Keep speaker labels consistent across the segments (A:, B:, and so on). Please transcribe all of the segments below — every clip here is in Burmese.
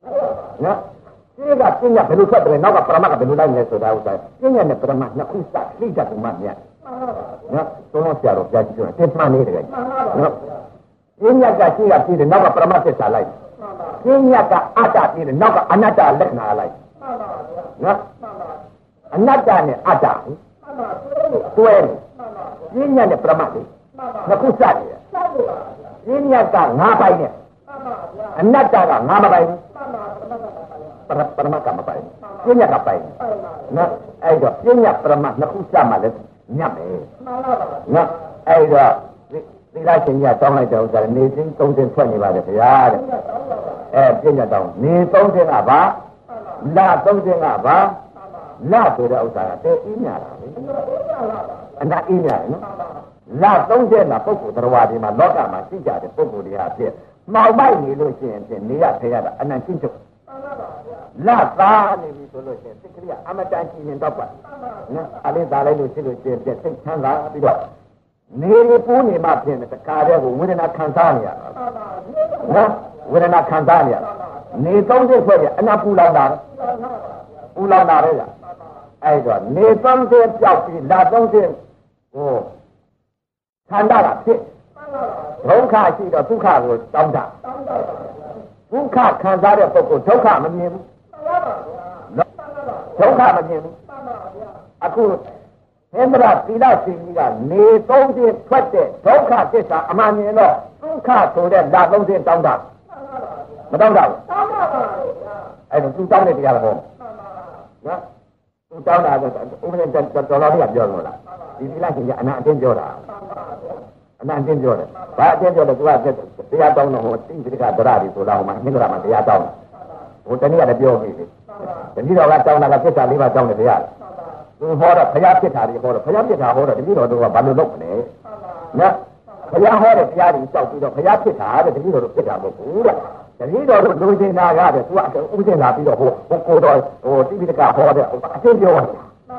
A: နော်ဒီကပညာဘယ်လိုထွက်တယ်နောက်ကပရမတ်ကဘယ်လိုလိုက်လဲဆိုတာဥစ္စာပညာနဲ့ပရမတ်နှစ်ခုစသိတတ်မှမြတ်နော်သုံးဆရာတော်ပြကြည့်တယ်တင်မှန်နေတယ်နော်ပညာကရှိကပြီးတယ်နောက်ကပရမတ်သစ္စာလိုက်ပညာကအတ္တပြီးတယ်နောက်ကအနတ္တလက္ခဏာလိုက်နော်အနတ္တနဲ့အတ္တတွဲပညာနဲ့ပရမတ်နှစ်ခုစတယ်ပညာက၅ပိုင်းနဲ့အနတ္တက၅ပိုင်းပရမတ်ကမပိုင်ပညာကပိုင်နော်အဲ့တော့ပညာပရမတ်နှစ်ခုစမှလည်းညတ်မယ်နော်အဲ့တော့သီလရှင်ကြီးတောင်းလိုက်တဲ့ဥစ္စာနေသိသုံးသိထွက်နေပါတယ်ဗျာတဲ့ပညာတောင်းနေသုံးသိကပါလသုံးသိကပါလဆိုတဲ့ဥစ္စာကတဲအင်းညာတာလေအနာအင်းညာနော်လသုံးသိကပုဂ္ဂိုလ်တော်ဝါဒီမှာလောကမှာရှိကြတဲ့ပုဂ္ဂိုလ်တွေဟာဖြစ်မှောင်မိုက်နေလို့ရှိရင်နေရထဲရတာအနန္တချုပ်လသားနေပြီဆိုလို့ရှိရင်စိတ်ကလေးအမတန်ကြည်ရင်တော့ပါနော်အလေးသားလိုက်လို့ရှိလို့ရှိရင်စိတ်ချမ်းသာပြီးတော့နေရပူးနေမှဖြစ်တဲ့တခါတည်းကိုဝေဒနာခံစားနေရတာနော်ဝေဒနာခံစားနေရနေသုံးစိတ်ဖွဲ့ရအနာပူလောင်တာပူလောင်တာလေအဲ့တော့နေသုံးစိတ်ပြောက်ပြီးလာသုံးစိတ်ဟိုခန္ဓာကဖြစ်ဒုက္ခရှိတော့ဒုက္ခကိုတောင်းတာဒုက္ခခံစားတဲ့ပုဂ္ဂိုလ်ဒုက္ခမမြင်ဘူးဒုက္ခမမြင်ဘူးအခုဟင်္ဒရာသီလရှင်ကြီးကနေသုံးခြင်းထွက်တဲ့ဒုက္ခသစ္စာအမှန်မြင်တော့ဒုက္ခဆိုတဲ့ဓာတ်သုံးခြင်းတောင်းတာမတောင်းတာဘူးတောင်းပါပါအဲ့တော့သူတောင်းတဲ့တရားတော့နော်သူတောင်းတာဆိုဥပဒေတော်တော်လေးပြောလို့လားဒီသီလရှင်ကြီးအနာအတင်းပြောတာအနာအတင်းပြောတယ်ဘာအတင်းပြောလဲသူကတရားတောင်းတော့ဟိုတိတိကဒရရီဆိုတော့ဟိုမှာဟင်္ဒရာမှာတရားတောင်းဟိုတနည်းကလည်းပြောပြီလေတတိတော်ကတောင်းတာကသစ္စာလေးပါတောင်းတယ်တရားသူဟောတော့ဘုရားဖြစ်တာတွေဟောတော့ဘုရားဖြစ်တာဟောတော့တတိတော်တို့ကဘာလို့လုပ်မလဲနော်ဘုရားဟောတဲ့တရားတွေကြောက်ပြီးတော့ဘုရားဖြစ်တာတဲ့တတိတော်တို့ဖြစ်တာမဟုတ်ဘူးတဲ့တတိတော်တို့လူချင်းနာရတဲ့သူကဥပဒေလာပြီးတော့ဟိုကိုတော်ဟိုတိပိဋကဟောတဲ့အတင်းပြောတာ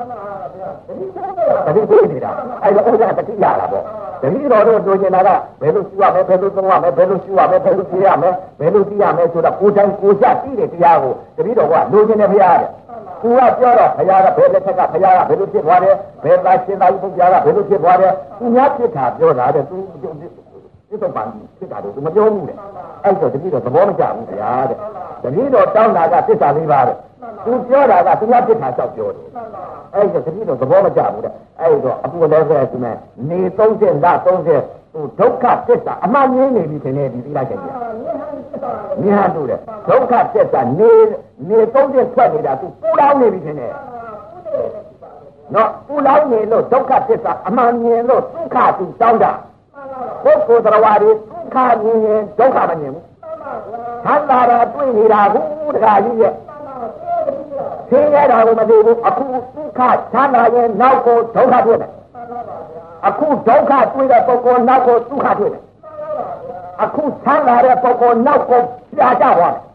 A: တတိပိနေတာအဲ့တော့ဥစ္စာတတိရတာပေါ့တတိတော်တို့လူချင်းနာကဘယ်လိုရှိရမလဲဘယ်လိုသုံးရမလဲဘယ်လိုရှိရမလဲဘယ်လိုသိရမလဲဘယ်လိုသိရမလဲဆိုတော့ကိုယ်တိုင်ကိုယ်ချသိတဲ့တရားကိုတတိတော်ကလူချင်းနဲ့ဘုရားတဲ့သူကပြောတော့ဘုရားကဘယ်လက်ထက်ကဘုရားကဘယ်လိုဖြစ်သွားတယ်ဘယ်သားရှင်သာကြီးဘုရားကဘယ်လိုဖြစ်သွားတယ်သူများဖြစ်တာပြောတာတဲ့သူဒီတော့ပန်ဖြစ်တာတော့သူမပြောဘူးတဲ့အဲ့တော့တတိတော့သဘောမကျဘူးဗျာတဲ့တတိတော့တောင်းတာကသစ္စာလေးပါတဲ့သူပြောတာကသူများဖြစ်တာကြောက်ပြောတယ်အဲ့တော့တတိတော့သဘောမကျဘူးတဲ့အဲ့တော့အပူလည်းပဲဒီမဲ့နေ30လ30သူဒုက္ခသစ္စာအမှန်ရင်းနေပြီထင်တယ်ဒီသီလရှင်ကြီးမြင်တူတယ်ဒုက္ခသစ္စာနေ30ထွက်နေတာသူပူလောင်နေပြီထင်တယ်နော်ပူလောင်နေလို့ဒုက္ခသစ္စာအမှန်မြင်လို့ဒုက္ခသူတောင်းတာပုဂ္ဂိုလ်တော်ဝါတွေဒုက္ခမြင်ရင်ဒုက္ခမမြင်ဘူးသံသာရာတွေ့နေတာဘူးတခါကြီးရဲ့သင်ရတာကိုမသိဘူးအခုဒုက္ခသံသာရင်နောက်ကိုဒုက္ခတွေ့တယ်အခုဒုက္ခတွေ့တဲ့ပုဂ္ဂိုလ်နောက်ကိုဒုက္ခတွေ့တယ်အခုသံသာတဲ့ပုဂ္ဂိုလ်နောက်ကိုပြာကျသွားတယ်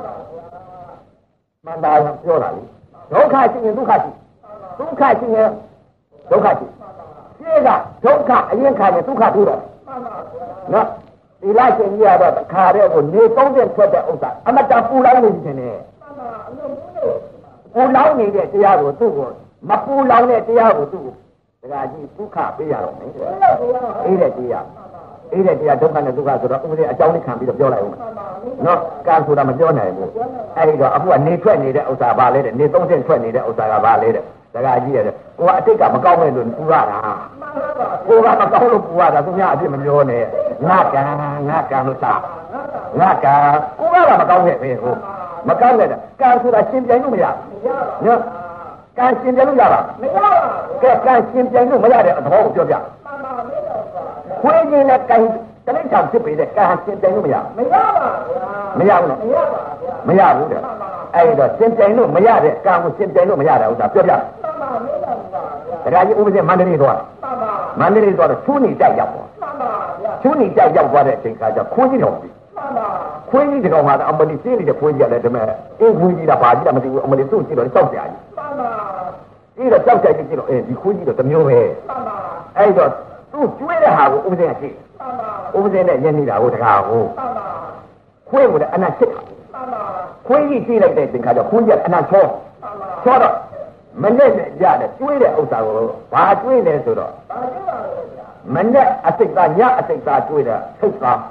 A: မှန်ပါရင်ပြောတာလေဒုက္ခရှိရင်ဒုက္ခရှိဒုက္ခရှိရင်ဒုက္ခရှိရှင်းကဒုက္ခအရင်ခါရင်ဒုက္ခထူတော့နော်ဒီလိုက်ရှင်ကြီးရတော့ခါတဲ့ကိုနေ30ထွက်တဲ့ဥစ္စာအမတပူလောင်နေပြီထင်တယ်ပူလောင်နေတဲ့တရားကိုသူ့ကိုမပူလောင်တဲ့တရားကိုသူ့ကိုဒကာကြီးဒုက္ခပေးရတော့မယ်အေးတဲ့တရားဒုက္ခနဲ့ဒုက္ခဆိုတော့ဥပဒေအကြောင်းလေးခံပြီးတော့ပြောလိုက်ဦးနော်ကံဆိုတာမပြောနိုင်ဘူးအဲ့ဒီတော့အခုကနေထွက်နေတဲ့ဥစ္စာဘာလဲတဲ့နေ30ထွက်နေတဲ့ဥစ္စာကဘာလဲတဲ့ဒကာကြီးရဲ့ကိုကအတိတ်ကမကောင်းမဲ့လို့ပူရတာကိုကမကောင်းလို့ပူရတာသူများအဖြစ်မပြောနဲ့ငါကံလို့စားငါကံကိုကမကောင်းခဲ့ပဲဟိုမကောင်းတဲ့ကံဆိုတာရှင်ပြိုင်လို့မရဘူးနော်ကံရှင်ပြိုင်လို့ရပါမရပါဘူးကဲကံရှင်ပြိုင်လို့မရတဲ့အတော်ကိုပြောပြခွေးကြီးနဲ့ကံတလိမ့်ဆောင်ဖြစ်ပေတဲ့ကံရှင်ပြိုင်လို့မရမရပါဘူးမရဘူးနော်မရဘူးတဲ့အဲ့တော့ရှင်ပြိုင်လို့မရတဲ့ကံကိုရှင်ပြိုင်လို့မရတဲ့ဥစ္စာပြောပြဒါကြီးဥပဒေမန္တလေးသွားတော့ချူးနေတိုက်ရောက်သွားချူးနေတိုက်ရောက်သွားတဲ့အချိန်ကကျခွေးကြီးတော်ပြီခွေးကြီးတော်မှာအမလီစင်းနေတဲ့ခွေးကြီးရတယ်ဒါပေမဲ့အင်းခွေးကြီးတာဘာကြီးတာမသိဘူးအမလီသူ့ကြည့်တော့ကြောက်ကြကြီးဒီတော့ကြောက်ကြကြီးကြည့်တော့ဒီခွေးကြီးတော့တစ်မျိုးပဲအဲ့တော့သူ့ကျွေးတဲ့ဟာကိုဥပဒေကကြည့်ဥပဒေနဲ့ရင်းနေတာဟိုတကားဟိုခွေးကိုလည်းအနတ်စစ်တာခွေးကြီးကြည့်လိုက်တဲ့သင်္ခါကျခွေးကြီးအနံ့ချောတော့မနဲ့ရတယ်ကျွေးတဲ့ဥစ္စာကိုဘာကျွေးလဲဆိုတော့မနဲ့အစိတ်သားညအစိတ်သားကျွေးတာစိတ်သား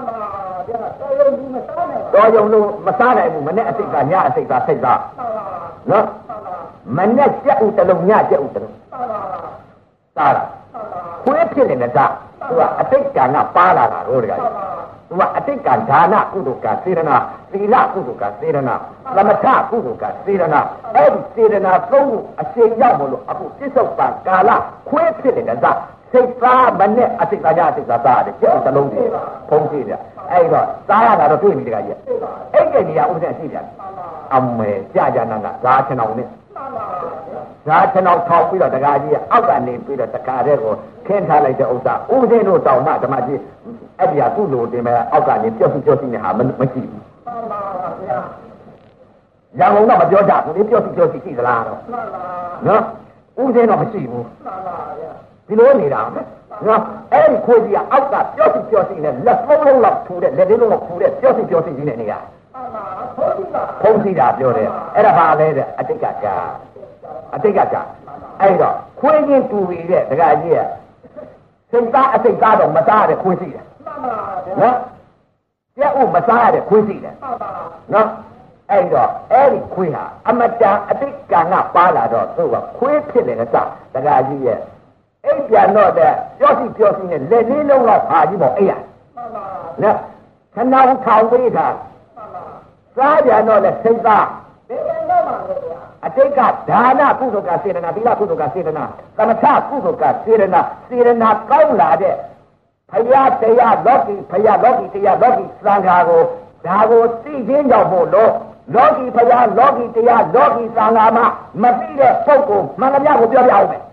A: တော်ရုံလို့မစားနိုင်ဘူးမနဲ့အစိတ်သားညအစိတ်သားစိတ်သားနော်မနဲ့ကြက်ဥတလုံးညကြက်ဥတလုံးစားတာခွေးဖြစ်နေတဲ့သားသူကအတိတ်ကံကပါလာတာတို့တကယ်သူကအတိတ်ကံဒါနကုသိုလ်ကစေရနာသီလကုသိုလ်ကစေရနာသမထကုသိုလ်ကစေရနာအဲ့ဒီစေရနာသုံးခုအချိန်ရောက်မလို့အခုပြစ္ဆုတ်ပံကာလခွေးဖြစ်နေတဲ့သားစိတ်သားမနဲ့အတိတ်ကညအတိတ်ကသားတယ်ကြက်ဥတလုံးကြီးဖုံးကြည့်တယ်အဲ့တော့စားရတာတော့တွေ့နေတကယ်ကြီးအဲ့ဒီနေရာဥစ္စာရှိတယ်အမေကြာနာကဓာချင်အောင်နဲ့ဓာချင်အောင်ထောက်ပြီးတော့တကားကြီးကအောက်ကနေပြီးတော့တကားတဲ့ကိုခင်းထားလိုက်တဲ့ဥစ္စာဥစဉ်တို့တောင်မှဓမ္မကြီးအဲ့ဒီဟာသူ့လိုတင်မဲ့အောက်ကနေပြောစီနေတာမရှိဘူးရန်ကုန်တော့မပြောကြဘူးလေပြောစီရှိသလားတော့နော်ဥစဉ်တော့မရှိဘူးဒီလိုနေတာနော်အဲ့ဒီခွေးကြီးကအောက်ကပြောစီနဲ့လက်သုံးလုံးလောက်ထူတဲ့လက်လေးလုံးလောက်ထူတဲ့ပြောစီကြီးနဲ့နေရဖုံးစီတာပြောတယ်အဲ့ဒါဘာလဲတဲ့အတိတ်ကကြာအဲ့တော့ခွေးချင်းတူပြီးတဲ့တကကြီးကစိတ်သားအစိတ်သားတော့မစားရတဲ့ခွေးစီတယ်နော်ကြက်ဥမစားရတဲ့ခွေးစီတယ်နော်အဲ့တော့အဲ့ဒီခွေးဟာအမတန်အတိတ်ကံကပါလာတော့သူကခွေးဖြစ်နေတဲ့စတကကြီးရဲ့အိပ်ပြန်တော့တဲ့ပြောစီနဲ့လက်လေးလုံးလောက်ပါကြီးပေါ့အဲ့ရနော်ခဏထောင်ပေးတာစားပြန်တော့လေစိတ်သားအတိတ်ကဒါနကုသိုလ်ကစေတနာသီလကုသိုလ်ကစေတနာသမထကုသိုလ်ကစေတနာကောင်းလာတဲ့ဖယားတရားလောကီတရားသံဃာကိုဒါကိုသိချင်းကြောင့်မို့လို့လောကီဖယားလောကီတရားလောကီသံဃာမှာမသိတဲ့ပုဂ္ဂိုလ်မှန်သမျှကိုပြောပြအောင်မယ်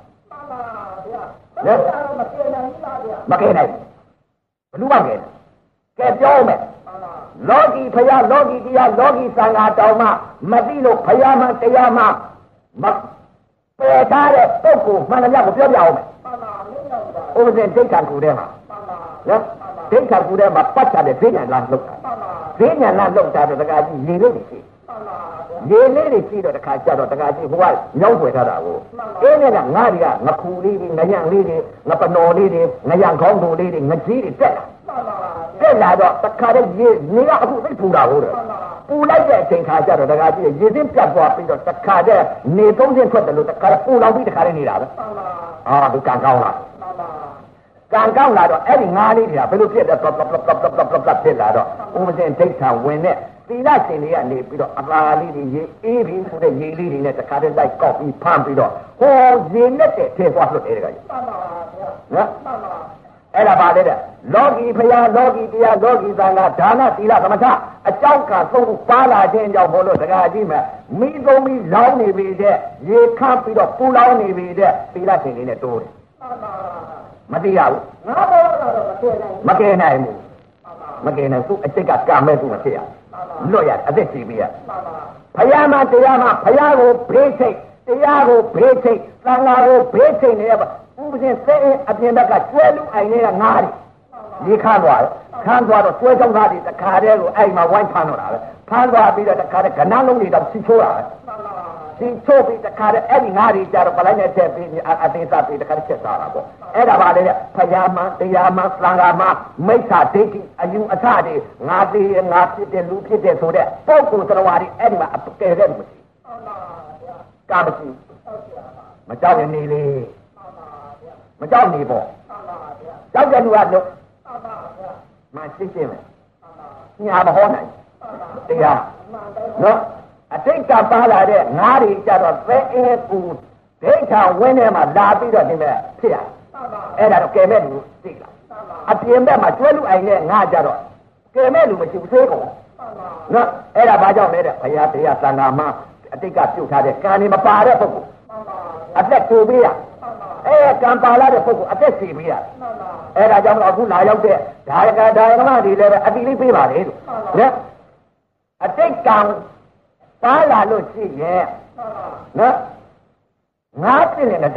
A: မကဲနိုင်ဘယ်လိုမှကဲပြောမယ်လောကီဖယားလောကီတရားလောကီသံဃာတောင်မှမသိလို့ဖယားမှတရားမှမပယ်ထားတဲ့ပုဂ္ဂိုလ်မှန်သမျှကိုပြောပြအောင်မယ်ဥပဒေဒိဋ္ဌံကူထဲမှာနော်ဒိဋ္ဌံကူထဲမှာပတ်ချတဲ့ဈေးညာလမ်းလောက်တာဈေးညာလမ်းလောက်တာတော့တခါကြီးရေလေးတွေရှိတော့တခါကျတော့တခါကြီးဟိုကညောင်းွယ်ထားတာကိုအင်းနဲ့ကငါးတွေကငခူလေးတွေငရံလေးတွေငပနော်လေးတွေငရံခေါင်းတို့လေးတွေငကြီးတွေတက်လာတော့တခါတည်းရေနေကအခုသိပူတာဟုတ်တယ်ပူလိုက်တဲ့အချိန်ခါကျတော့တခါကြီးရေစင်းပြတ်သွားပြီးတော့တခါတည်းနေသုံးစင်းထွက်တယ်လို့တခါပူလောင်ပြီးတခါတည်းနေတာပဲဒီကံကောင်းလားကံကောင်းလာတော့အဲ့ဒီငါးလေးတွေကဘယ်လိုဖြစ်လဲဖြစ်လာတော့ဥပဒေဒိဋ္ဌံဝင်တဲ့သီလရှင်တွေကနေပြီးတော့အသာလေးတွေရေအေးပြီးဆိုတဲ့ရေလေးတွေနဲ့တခါတည်းလိုက်ကောက်ပြီးဖမ်းပြီးတော့ဟိုရေနဲ့တဲ့ထဲသွားလွတ်တယ်တခါကြီးနော်အဲ့ဒါပါလေတဲ့လောကီဖယားလောကီတရားလောကီသံဃာဒါနသီလသမထအကြောင်းကသုံးခုပါလာခြင်းကြောင့်ဘို့လို့တခါကြီးမှာမိသုံးပြီးလောင်းနေပြီတဲ့ရေခတ်ပြီးတော့ပူလောင်းနေပြီတဲ့သီလရှင်တွေနဲ့တိုးတယ်မသိရဘူးငါဘောတော့မကဲနိုင်ဘူးသူအစိတ်ကကံမဲ့သူမဖြစ်ရလွတ်ရအသက်ကြီးပြီးရဖယားမတရားမဖယားကိုဘေးချိတ်တရားကိုဘေးချိတ်သံဃာကိုဘေးချိတ်နေရပါဥပဒေစေအပြင်ဘက်ကကျွဲလူအိုင်တွေကငါးတွေရေခမ်းသွားတော့ကျွဲချောင်းသားတွေတခါတည်းကိုအဲ့မှာဝိုင်းဖမ်းတော့တာပဲဖမ်းသွားပြီးတော့တခါတည်းကဏ္ဍလုံးတွေတော့စီချိုးတာပဲစီချိုးပြီးတခါတည်းအဲ့ဒီငါးတွေကြတော့ပလိုက်နဲ့ထည့်ပြီးအသေးစားပြီးတခါတည်းချက်စားတာပေါ့အဲ့ဒါပါလေဖယားမတရားမသံဃာမမိစ္ဆာဒိဋ္ဌိအယူအထတွေငါသေးငါဖြစ်တယ်လူဖြစ်တယ်ဆိုတဲ့ပုဂ္ဂိုလ်တော်ဝါတွေအဲ့ဒီမှာအကယ်တဲ့မရှိကာမရှိမကြောက်ရင်နေလေမကြောက်နေပေါ့ကြောက်တဲ့လူကတော့မှရှင်းမယ်ညာမဟောနိုင်တရားနော်အတိတ်ကပါလာတဲ့ငါးတွေကြတော့သဲအဲကူဒိဋ္ဌာဝင်းထဲမှာလာပြီးတော့ဒီမဲ့ဖြစ်ရအဲ့ဒါတော့ကဲမဲ့လူသိလားအပြင်ဘက်မှာကျွဲလူအိုင်နဲ့ငါကြတော့ကဲမဲ့လူမရှိဘူးသေးကုန်နော်အဲ့ဒါဘာကြောင့်လဲတဲ့ဘုရားတရားသံဃာမှာအတိတ်ကပြုတ်ထားတဲ့ကံနေမပါတဲ့ပုဂ္ဂိုလ်အသက်ကိုပေးရကံပါလာတဲ့ပုဂ္ဂိုလ်အသက်စီပေးရအဲ့ဒါကြောင့်အခုလာရောက်တဲ့ဒါရကမတွေလည်းပဲအတိလေးပေးပါလေလို့နော်အတိတ်ကံပါလာလို့ရှိရဲ့နော်ငါပြည့်နေတဲ့က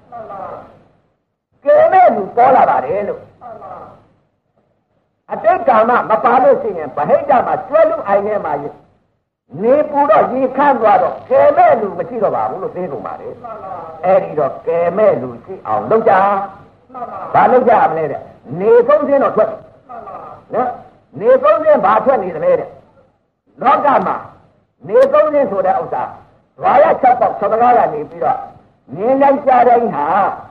A: ကဲမဲ့လူပေါ်လာပါတယ်လို့အတိတ်ကံမပါလို့ရှိရင်ဗဟိတမှာကျွဲလူအိုင်ထဲမှာနေပူတော့ရေခန့်သွားတော့ကဲမဲ့လူမရှိတော့ပါဘူးလို့သိကုန်ပါလေအဲ့ဒီတော့ကဲမဲ့လူရှိအောင်လုပ်ကြဘာလုပ်ကြမလဲတဲ့နေဆုံးစင်းတော့ထွက်နော်နေဆုံးစင်းဘာထွက်နေသလဲတဲ့လောကမှာနေဆုံးစင်းဆိုတဲ့ဥစ္စာဘာရချက်ပေါက်သကားကနေပြီးတော့မြင်လိုက်ကြတိုင်းဟာ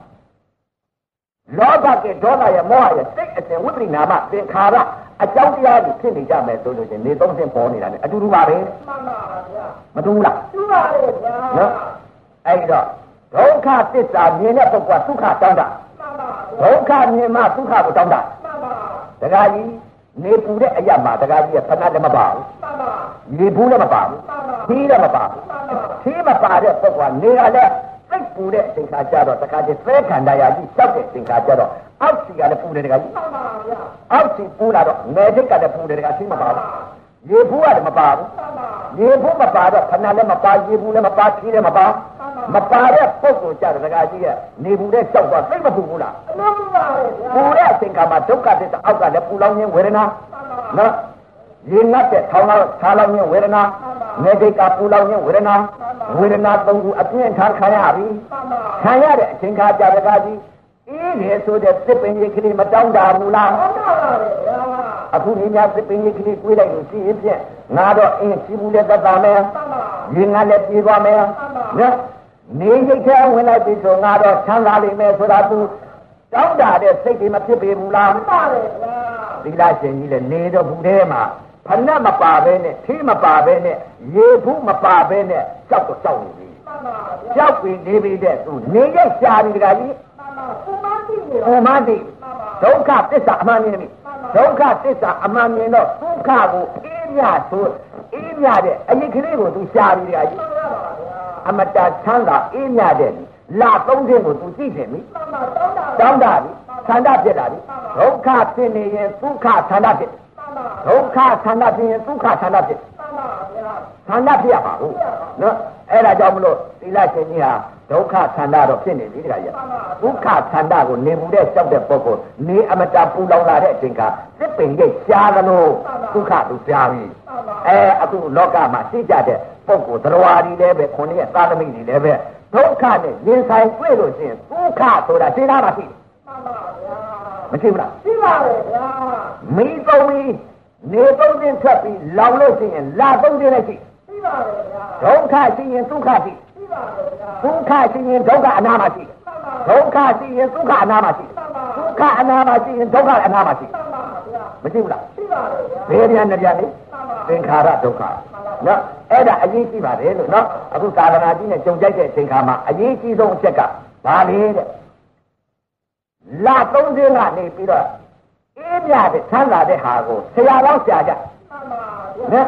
A: လောဘကဒေါသရဲ့မောဟရဲ့စိတ်အစဉ်ဝိပရိနာမသင်္ခါရအကြောင်းတရားတွေဖြစ်နေကြမယ်ဆိုလို့ချင်းနေသုံးစင်းပေါ်နေတာ ਨੇ အတူတူပါပဲမှန်ပါဗျာမတူဘူးလားတူပါလေဗျာနော်အဲ့တော့ဒုက္ခသစ္စာမြင်တဲ့ပုဂ္ဂိုလ်ဒုက္ခတောင်းတာမှန်ပါဒုက္ခမြင်မှဒုက္ခကိုတောင်းတာမှန်ပါတခါကြီးနေပူတဲ့အရာမှာတခါကြီးကဖဏလည်းမပါဘူးမှန်ပါနေဘူးလည်းမပါဘူးခီးလည်းမပါဘူးခီးမပါတဲ့ပုဂ္ဂိုလ်ကနေရတဲ့စိတ်ပူတဲ့အချိန်ခါကျတော့တခါကြီးသဲခန္ဓာရာကြီးတောက်တဲ့အချိန်ခါကျတော့အောက်စီကလည်းပူတယ်တခါကြီးမှန်ပါဗျာအောက်စီပူလာတော့ငယ်စိတ်ကလည်းပူတယ်တခါသိမပါဘူးရေဘူးကလည်းမပါဘူးရေဘူးမပါတော့ခဏလည်းမပါရေဘူးလည်းမပါခီးလည်းမပါမပါတဲ့ပုဂ္ဂိုလ်ကြတဲ့တခါကြီးရဲ့နေဘူးတဲ့ကြောက်သွားသိမပူဘူးလားမှန်ပါဗျာပူတဲ့အချိန်ခါမှာဒုက္ခသစ္စာအောက်ကလည်းပူလောင်ခြင်းဝေဒနာနော်ရေငတ်တဲ့ထောင်းလာထားလောင်ခြင်းဝေဒနာငယ်စိတ်ကပူလောင်ခြင်းဝေဒနာသုံးခုအပြင်းထန်ခံရပြီခံရတဲ့အချိန်ခါကြတဲ့တခါကြီးအေးလေဆိုတဲ့သစ်ပင်ကြီးကလေးမတောင်းတာဘူးလားတောင်းတာပါဗျာအခုနေများသစ်ပင်ကြီးကလေးတွေးလိုက်လို့ရှိရင်ဖြင့်ငါတော့အင်းရှိဘူးလေသက်သာမယ်ရေငါလည်းပြေးသွားမယ်နော်နေရိတ်ထဲဝင်လိုက်ပြီဆိုငါတော့ချမ်းသာလိမ့်မယ်ဆိုတာသူတောင်းတာတဲ့စိတ်တွေမဖြစ်ပေဘူးလားမှန်ပါဗျာသီလရှင်ကြီးလည်းနေတော့ဘူးထဲမှာဖဏမပါပဲနဲ့ထီးမပါပဲနဲ့ရေဘူးမပါပဲနဲ့ကြောက်တော့ကြောက်နေပြီမှန်ပါဗျာကြောက်ပြီးနေပြီတဲ့သူနေရိတ်ရှားပြီတခါကြီးဥမတိဒုက္ခသစ္စာအမှန်မြင်ပြီဒုက္ခသစ္စာအမှန်မြင်တော့ဒုက္ခကိုအေးမြဆိုအေးမြတဲ့အရင်ကလေးကိုသူရှားပြီးတခါကြီးအမတချမ်းသာအေးမြတဲ့လာသုံးခြင်းကိုသူကြည့်တယ်ပြီတောင်းတာပြီဆန္ဒဖြစ်လာပြီဒုက္ခဖြစ်နေရင်ဒုက္ခဆန္ဒဖြစ်ဒုက္ခဆန္ဒဖြစ်ရင်ဒုက္ခဆန္ဒဖြစ်ဆန္ဒဖြစ်ရပါဘူးနော်အဲ့ဒါကြောင့်မလို့သီလရှင်ကြီးဟာဒုက္ခဆန္ဒတော့ဖြစ်နေပြီတခါကြီးဒုက္ခဆန္ဒကိုနေမှုတဲ့ကြောက်တဲ့ပုဂ္ဂိုလ်နေအမတပူလောင်လာတဲ့အချိန်ကစစ်ပင်ရဲ့ရှားသလိုဒုက္ခသူရှားပြီအခုလောကမှာသိကြတဲ့ပုဂ္ဂိုလ်တရားတွေလည်းပဲခွန်ရဲ့သာသမီတွေလည်းပဲဒုက္ခနဲ့ရင်ဆိုင်တွေ့လို့ရှိရင်ဒုက္ခဆိုတာသိလားမရှိမရှိဘူးလားရှိပါရဲ့ဗျာမိသုံးပြီးနေသုံးခြင်းထွက်ပြီးလောင်လို့ရှိရင်လာသုံးခြင်းလည်းရှိရှိပါရဲ့ဗျာဒုက္ခရှိရင်ဒုက္ခရှိရှိပါရဲ့ဗျာဒုက္ခရှိရင်ဒုက္ခအနာမရှိဒုက္ခရှိရင်ဒုက္ခအနာမရှိဒုက္ခအနာမရှိရင်ဒုက္ခအနာမရှိမရှိဘူးလားရှိပါရဲ့ဗျာဘယ်ပြန်နဲ့ပြန်လေသင်္ခါရဒုက္ခနော်အဲ့ဒါအရေးကြီးပါတယ်လို့နော်အခုသာသနာကြီးနဲ့ကြုံကြိုက်တဲ့အချိန်ခါမှာအရေးကြီးဆုံးအချက်ကဘာလဲတဲ့လာသုံးခြင်းကနေပြီးတော့အေးမြတဲ့ဆန်းလာတဲ့ဟာကိုဆရာတော်ရှာကြနော်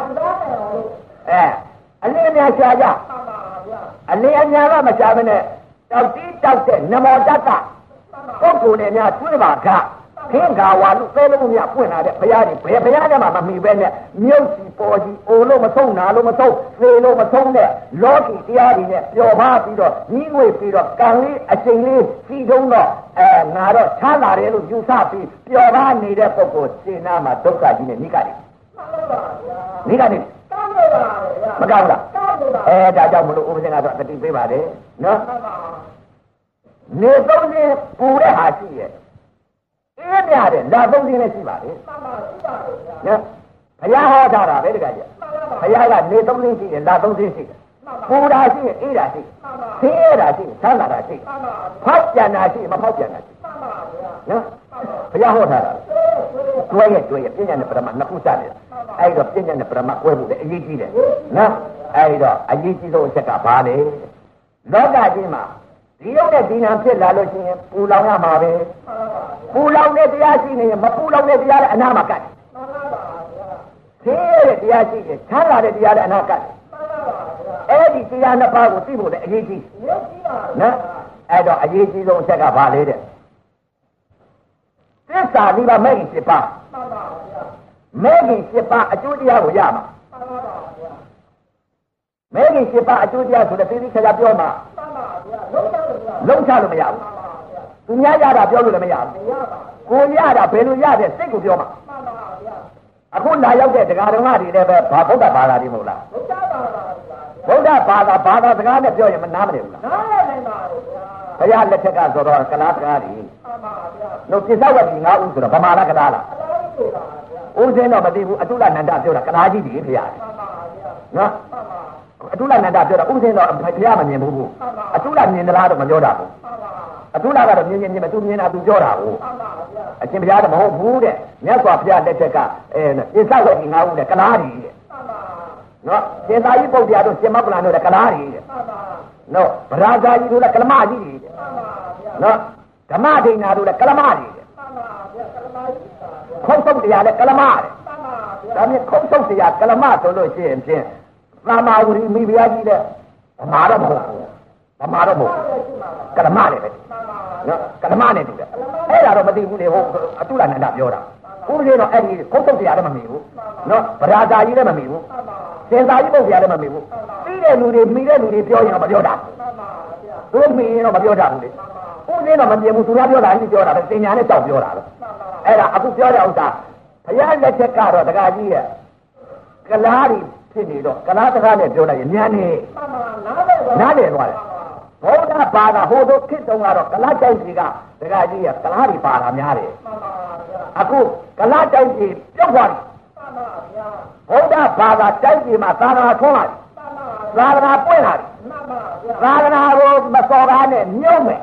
A: အလင်းများရှာကြအလင်းအများကမရှာမနဲ့တောက်တီးတောက်တဲ့နမောတတ္တပုဂ္ဂိုလ်နဲ့များတွေးပါကခင်းကာဝါလူသဲလုံးများပွင့်လာတဲ့ဘုရားကြီးဘယ်ဘုရားနဲ့မှမမီပဲနဲ့မြုပ်စီပေါ်ကြီးအိုလို့မဆုံးနာလို့မဆုံးသေလို့မဆုံးတဲ့လောကီတရားတွေနဲ့ပျော်ပါပြီးတော့ညီးငွေပြီးတော့ကံလေးအချိန်လေးစီတုံးတော့ငါတော့ချမ်းသာတယ်လို့ယူဆပြီးပျော်ပါနေတဲ့ပုဂ္ဂိုလ်စေနာမှာဒုက္ခကြီးနဲ့နိကနေနိကနေမကောင်းလားဒါကြောင့်မလို့ဥပဒေကတော့တတိပေးပါတယ်နော်နေသုံးခြင်းပူတဲ့ဟာရှိရဲ့အေးမြတဲ့လာသုံးခြင်းလည်းရှိပါတယ်မှန်ပါရှိပါတယ်နော်ဘုရားဟောထားတာပဲတကယ်ကြီးဘုရားကနေသုံးခြင်းရှိတယ်လာသုံးခြင်းရှိတယ်ပူတာရှိရင်အေးတာရှိဆင်းရဲတာရှိချမ်းသာတာရှိဖောက်ပြန်တာရှိမဖောက်ပြန်တာရှိနော်ဘုရားဟောထားတာတွဲရဲ့ပညာနဲ့ပရမနှစ်ခုစနေတာအဲ့တော့ပညာနဲ့ပရမကွဲဖို့လည်းအရေးကြီးတယ်နော်အဲ့တော့အရေးကြီးဆုံးအချက်ကဘာလဲလောကကြီးမှာဒီရုပ်နဲ့ဒီနာဖြစ်လာလို့ရှိရင်ပူလောင်ရမှာပဲပူလောင်တဲ့တရားရှိနေရင်မပူလောင်တဲ့တရားလည်းအနာမှာကတ်ဆင်းရဲတဲ့တရားရှိရင်ချမ်းသာတဲ့တရားလည်းအနာကတ်အဲ့ဒီတရားနှစ်ပါးကိုသိဖို့လည်းအရေးကြီးနော်အဲ့တော့အရေးကြီးဆုံးအချက်ကဘာလဲတဲ့သစ္စာဒီပါမဲ့ကြီး7ပါးမဲ့ကြီး7ပါးအကျိုးတရားကိုရမှာမဲ့ကြီး7ပါးအကျိုးတရားဆိုတဲ့သိသိချာချာပြောမှာလုံးချလို့မရဘူးသူများရတာပြောလို့လည်းမရဘူးကိုရတာဘယ်လိုရတဲ့စိတ်ကိုပြောမှာအခုလာရောက်တဲ့တရားတော်တွေလည်းပဲဘာဗုဒ္ဓဘာသာတွေမဟုတ်လားဗုဒ္ဓဘာသာဘာသာစကားနဲ့ပြောရင်မနားမလည်ဘူးလားနားလည်နိုင်ပါဘူးဘုရားလက်ထက်ကဆိုတော့ကလားစကားတွေမှန်ပါဗျာတို့ပြစ္ဆောက်ဝတိ၅ဦးဆိုတော့ဗမာလားကလားလားဦးစင်းတော့မသိဘူးအတုလနန္ဒပြောတာကလားကြီးကြီးဖေရမှန်ပါဗျာနော်အတုလနန္ဒပြောတာဦးစင်းတော့ဘုရားမမြင်ဘူးအတုလမြင်သလားတော့မပြောတာဘူးအတုလကတော့မြင်မသူမြင်တာသူပြောတာကိုအရှင်ဘုရားတော့မဟုတ်ဘူးတဲ့မြတ်စွာဘုရားလက်ထက်ကပြစ္ဆောက်ဝတိ၅ဦးတဲ့ကလားကြီးတဲ့နော်ရှင်သာကြီးပုဒ်ပြတို့ရှင်မပလန်တို့လည်းကလားကြီးတဲ့နော်ဗရာဇာကြီးတို့လည်းကလမကြီးကြီးတဲ့နော်ဓမ္မဒိဏတို့လည်းကလမကြီးတဲ့ခုံးဆုပ်တရားလည်းကလမတဲ့ဒါမြင်ခုံးဆုပ်တရားကလမဆိုလို့ရှိရင်ဖြင့်သာမာဝရီမိဖုရားကြီးတဲ့ဗမာတော့မဟုတ်ဘူးဗမာတော့မဟုတ်ကလမနဲ့ပဲနော်ကလမနဲ့တူတယ်အဲ့ဒါတော့မသိဘူးလေဟိုအတုလနန္ဒပြောတာဥပဒေတော့အဲ့ဒီခုံးဆုပ်တရားလည်းမမီဘူးနော်ဗရာဇာကြီးလည်းမမီဘူးရှင်သာကြီးပုဒ်ပြလည်းမမီဘူးပြီးတဲ့လူတွေမိတဲ့လူတွေပြောရင်တော့မပြောတာသူမိရင်တော့မပြောတာဘူးလေဦးစင်းတော့မမြင်ဘူးသူကပြောတာကြီးပြောတာပဲစင်ညာနဲ့တောက်ပြောတာပဲအဲ့ဒါအခုပြောတဲ့ဥစ္စာဘုရားလက်ချက်ကတော့တက္ကကြီးရဲ့ကလားတွေဖြစ်နေတော့ကလားစကားနဲ့ပြောလိုက်ရင်မြန်နေနားလည်သွားတယ်ဘုရားဘာသာဟိုတို့ဖြစ်တုန်းကတော့ကလားကြိုက်ကြီးကတက္ကကြီးရဲ့ကလားတွေပါတာများတယ်အခုကလားကြိုက်ကြီးပြုတ်သွားတယ်ဘုရားဘာသာကြိုက်ကြီးမှာသာသနာထွန်းလာတယ်သာသနာပွင့်လာတယ်သာသနာကိုမစော်ကားနဲ့မြုံမယ်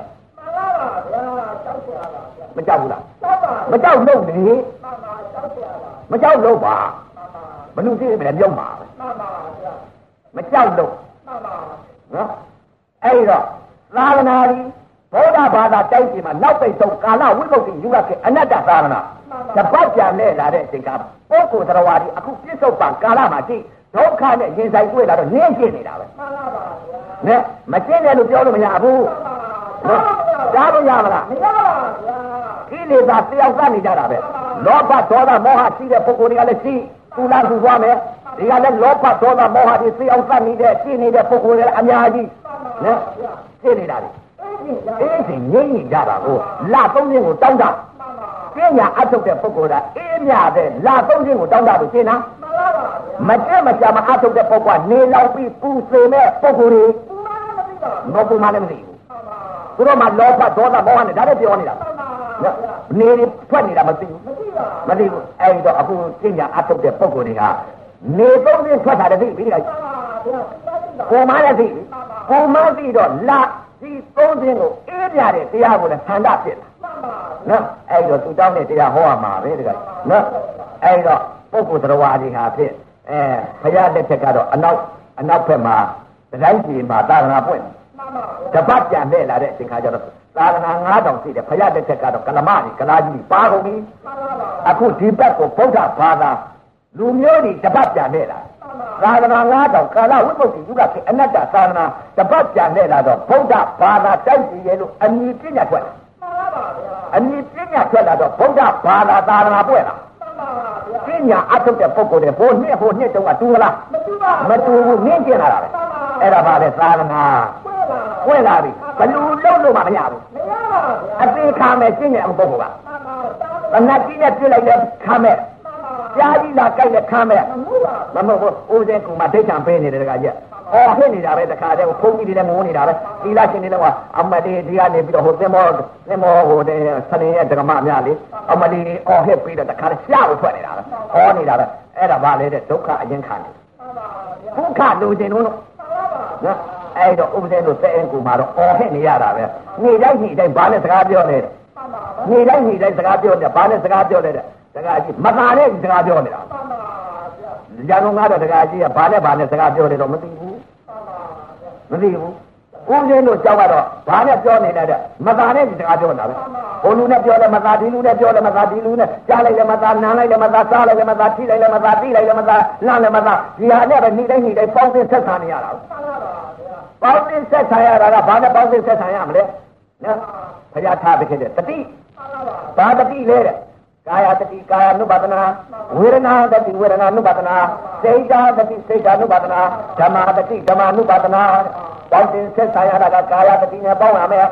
A: မကြောက်ဘူးလားမကြောက်လို့လေမကြောက်လို့ပါဘလူကြီးပဲမြုံပါမကြောက်လို့နော်အဲ့တော့သာသနာကြီးဘုရားဘာသာတိုက်ပြီမှာနောက်ပိတ်ဆုံးကာလဝိပုဒ္ဓိယူရခေအနတ္တသာသနာတပတ်ပြန်နဲ့လာတဲ့အချိန်ကပုဂ္ဂိုလ်တော်ဝါဒီအခုပြစ္ဆုတ်ပံကာလမှာကြည့်ဒုက္ခနဲ့ရင်ဆိုင်တွေ့လာတော့ငြင်းရှင်းနေတာပဲမှန်ပါပါဗျာနဲ့မရှင်းတယ်လို့ပြောလို့မရဘူးနော်ကြားလို့ရမလားမရပါဗျာကိလေသာတယောက်ကနေကြတာပဲလောဘဒေါသမောဟရှိတဲ့ပုဂ္ဂိုလ်တွေကလည်းရှိသူလားသူသွားမယ်ဒီကလည်းလောဘဒေါသမောဟတွေတယောက်နေတဲ့ရှိနေတဲ့ပုဂ္ဂိုလ်တွေအများကြီးနော်ရှိနေတာလေအေးစဉ်ငြိမ့်နေကြတာကိုလာသုံးခြင်းကိုတောင်းတာပညာအထုတ်တဲ့ပုဂ္ဂိုလ်ကအေးမြတဲ့လာသုံးခြင်းကိုတောင်းတာလို့ရှင်းလားမကြက်မကြမအထုတ်တဲ့ပုဂ္ဂိုလ်ကနေလောက်ပြီးပူစေမဲ့ပုဂ္ဂိုလ်တွေမပူမလည်းမသိဘူးသူတို့မှလောဘဒေါသမောဟနဲ့ဒါလည်းပြောနေတာနေထွက်နေတာမသိဘူးအဲ့တော့အခုပညာအထုတ်တဲ့ပုဂ္ဂိုလ်တွေကနေသုံးခြင်းထွက်တာတည်းပြီးပြီကိုမလည်းသိကိုမသိတော့လာဒီသုံးခြင်းကိုအေးပြတဲ့တရားကိုလည်းဆန္ဒဖြစ်လာနော်အဲ့တော့သူတောင်းတဲ့တရားဟောရမှာပဲတကယ်နော်အဲ့တော့ပုဂ္ဂိုလ်တော်ဝါဒီဟာဖြစ်ဘုရားလက်ချက်ကတော့အနောက်ဘက်မှာတိုင်းပြည်မှာသာသနာပွင့်တပတ်ပြန်နဲ့လာတဲ့အချိန်ခါကျတော့သာသနာ9000ရှိတယ်ဘုရားလက်ချက်ကတော့ကလမကြီးကလားကြီးပါကုန်ပြီအခုဒီဘက်ကိုဗုဒ္ဓဘာသာလူမျိုးတွေတပတ်ပြန်နဲ့လာသာသနာ9000ကာလဝိပုဒ္ဓိယုဂခေအနတ္တသာသနာတပတ်ပြန်နဲ့လာတော့ဗုဒ္ဓဘာသာတိုက်ပြည်ရဲ့လို့အမည်ပညာထွက်လာအမည်ပညာထွက်လာတော့ဗုဒ္ဓဘာသာသာသနာပွင့်လာပညာအထုတ်တဲ့ပုဂ္ဂိုလ်တွေဟိုနှစ်တုန်းကတူလားမတူဘူးနင်းကျင်လာတာပဲအဲ့ဒါပါလေသာသနာပွင့်လာပြီဘလူလုံးလို့မှမရဘူးအသေးခါမဲ့ကျင့်တဲ့ပုဂ္ဂိုလ်ကဘဏ္ဍကြီးနဲ့ပြစ်လိုက်တဲ့ခါမဲ့ကြားကြီးလာကြိုက်တဲ့ခါမဲ့မမဟုတ်ဘူးဦးစင်းကူမဒိဋ္ဌံပေးနေတယ်တခါကျအော်ဟစ်နေတာပဲတခါတည်းဖုန်းကြီးတွေလည်းငိုးနေတာပဲသီလရှင်တွေလည်းအမလေးဒီကနေပြီးတော့ဟိုသင်္ဘောဟိုတဲ့ဆနေရဲ့ဓမ္မများလေအမလေးအော်ဟစ်ပြီးတော့တခါတည်းရှားလို့ထွက်နေတာပဲဟောနေတာပဲအဲ့ဒါပါလေတဲ့ဒုက္ခအရင်ခံနေဒုက္ခလူချင်းတို့နော်အဲ့တော့ဥပဒေတို့တဲ့အင်ကူမှာတော့အော်ဟစ်နေရတာပဲနေတိုင်းဘာနဲ့စကားပြောနေတယ်နေတိုင်းစကားပြောနေဘာနဲ့စကားပြောနေတယ်တကကြီးမသာနဲ့စကားပြောနေတာရန်ကုန်ကတော့တကကြီးကဘာနဲ့စကားပြောနေတော့မသိဘူးဦးဇင်းတို့ကြောက်ကတော့ဘာနဲ့ပြောနေလဲတဲ့မသာနဲ့စကားပြောနေတာပဲဘုံလူနဲ့ပြောတယ်မသာဒီလူနဲ့ပြောတယ်မသာဒီလူနဲ့ကြားလိုက်လည်းမသာနားလိုက်လည်းမသာစားလိုက်လည်းမသာထိလိုက်လည်းမသာသိလိုက်လည်းမသာလမ်းလည်းမသာဒီဟာနဲ့ပဲနေတိုင်းပေါင်းသင်းဆက်ဆံနေရတာပေါင်းသင်းဆက်ဆံရတာကဘာနဲ့ပေါင်းသင်းဆက်ဆံရမလဲနော်ဘုရားထားပေးခဲ့တဲ့တတိဘာတတိလဲတဲ့ကာယတတိကာယ ानु ပါဒနာဝေဒနာတတိဝေဒနာ ानु ပါဒနာစိတ်ဓာတတိစိတ်ဓာ ानु ပါဒနာဓမ္မတတိဓမ္မ ानु ပါဒနာပေါင်းတင်ဆက်ဆံရတာကကာယတတိနဲ့ပေါင်းရမယ်ဝ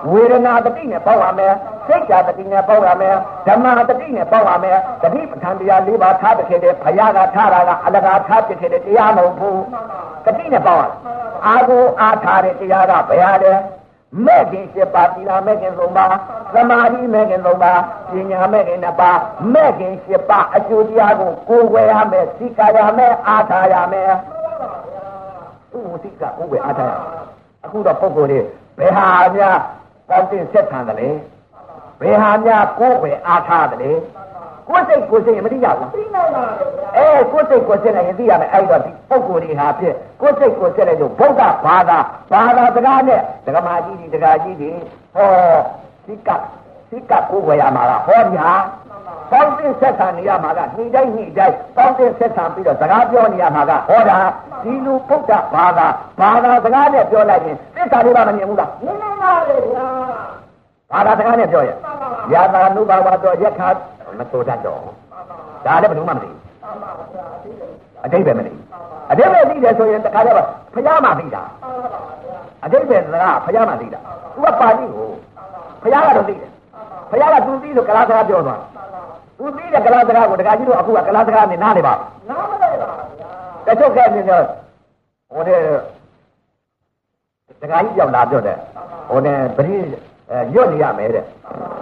A: ဝေဒနာတတိနဲ့ပေါက်ရမယ်စိတ်ဓာတ်တတိနဲ့ပေါက်ရမယ်ဓမ္မတတိနဲ့ပေါက်ရမယ်တတိပဋ္ဌာန်တရား၄ပါးထားတဲ့ဘုရားကထားတာကအလကားထားတဲ့တရားမဟုတ်ဘူးတတိနဲ့ပေါက်ရအာကိုအားထားတဲ့တရားကဘယ်ဟာလဲမဲ့ခင်7ပါးသီလမဲ့ခင်3ပါးသမာဓိမဲ့ခင်3ပါးပညာမဲ့ခင်2ပါးမဲ့ခင်7ပါးအကျိုးတရားကိုကိုယ်ဝယ်ရမယ်သိက္ခာရမယ်အားထားရမယ်ဥပသိက္ခာကိုယ်ဝယ်အားထားရအခုတော့ပုဂ္ဂိုလ်တွေဘယ်ဟာများပေါင်းတင်ဆက်ခံတယ်လေဘယ်ဟာများကိုယ်ဝယ်အားထားတယ်လေကိုယ်စိတ်မသိကြဘူးသိနိုင်ပါဘူးကိုယ်စိတ်နဲ့ရင်သိရမယ်အဲ့တော့ဒီပုဂ္ဂိုလ်တွေဟာဖြစ်ကိုယ်စိတ်နဲ့ဆိုဗုဒ္ဓဘာသာစကားနဲ့ဒကမာကြီးတွေဒကာကြီးတွေဟောစိကကိုယ်ဝယ်ရမှာလားဟောဒီဟာပေါင်းတင်ဆက်ခံနေရမှာကနှိမ့်တိုင်းပေါင်းတင်ဆက်ခံပြီးတော့စကားပြောနေရမှာကဟောတာဒီလိုဗုဒ္ဓဘာသာစကားနဲ့ပြောလိုက်ရင်သစ္စာလေးပါမမြင်ဘူးလားမြင်နိုင်ပါလေဗျာဘာသာစကားနဲ့ပြောရယာတာနုဘာဝတော်ယက္ခမဆိုတတ်တော့ဒါလည်းဘယ်သူမှမသိအတိတ်ပဲမသိအတိတ်ပဲသိတယ်ဆိုရင်တခါကျတော့ဘုရားမှသိတာအတိတ်ပဲကဘုရားမှသိတာသူကပါဠိကိုဘုရားကတော့သိတယ်ဘုရားကသူသိလို့ကလားစကားပြောသွားသူသိတဲ့ကလားစကားကိုတခါကြီးတော့အခုကကလားစကားနဲ့နားနေပါနားမလဲပါတချို့ကလည်းဟိုတဲ့တခါကြီးပြောင်းလာပြောတယ်ဟိုနဲ့ပရိရွတ်နေရမယ်တဲ့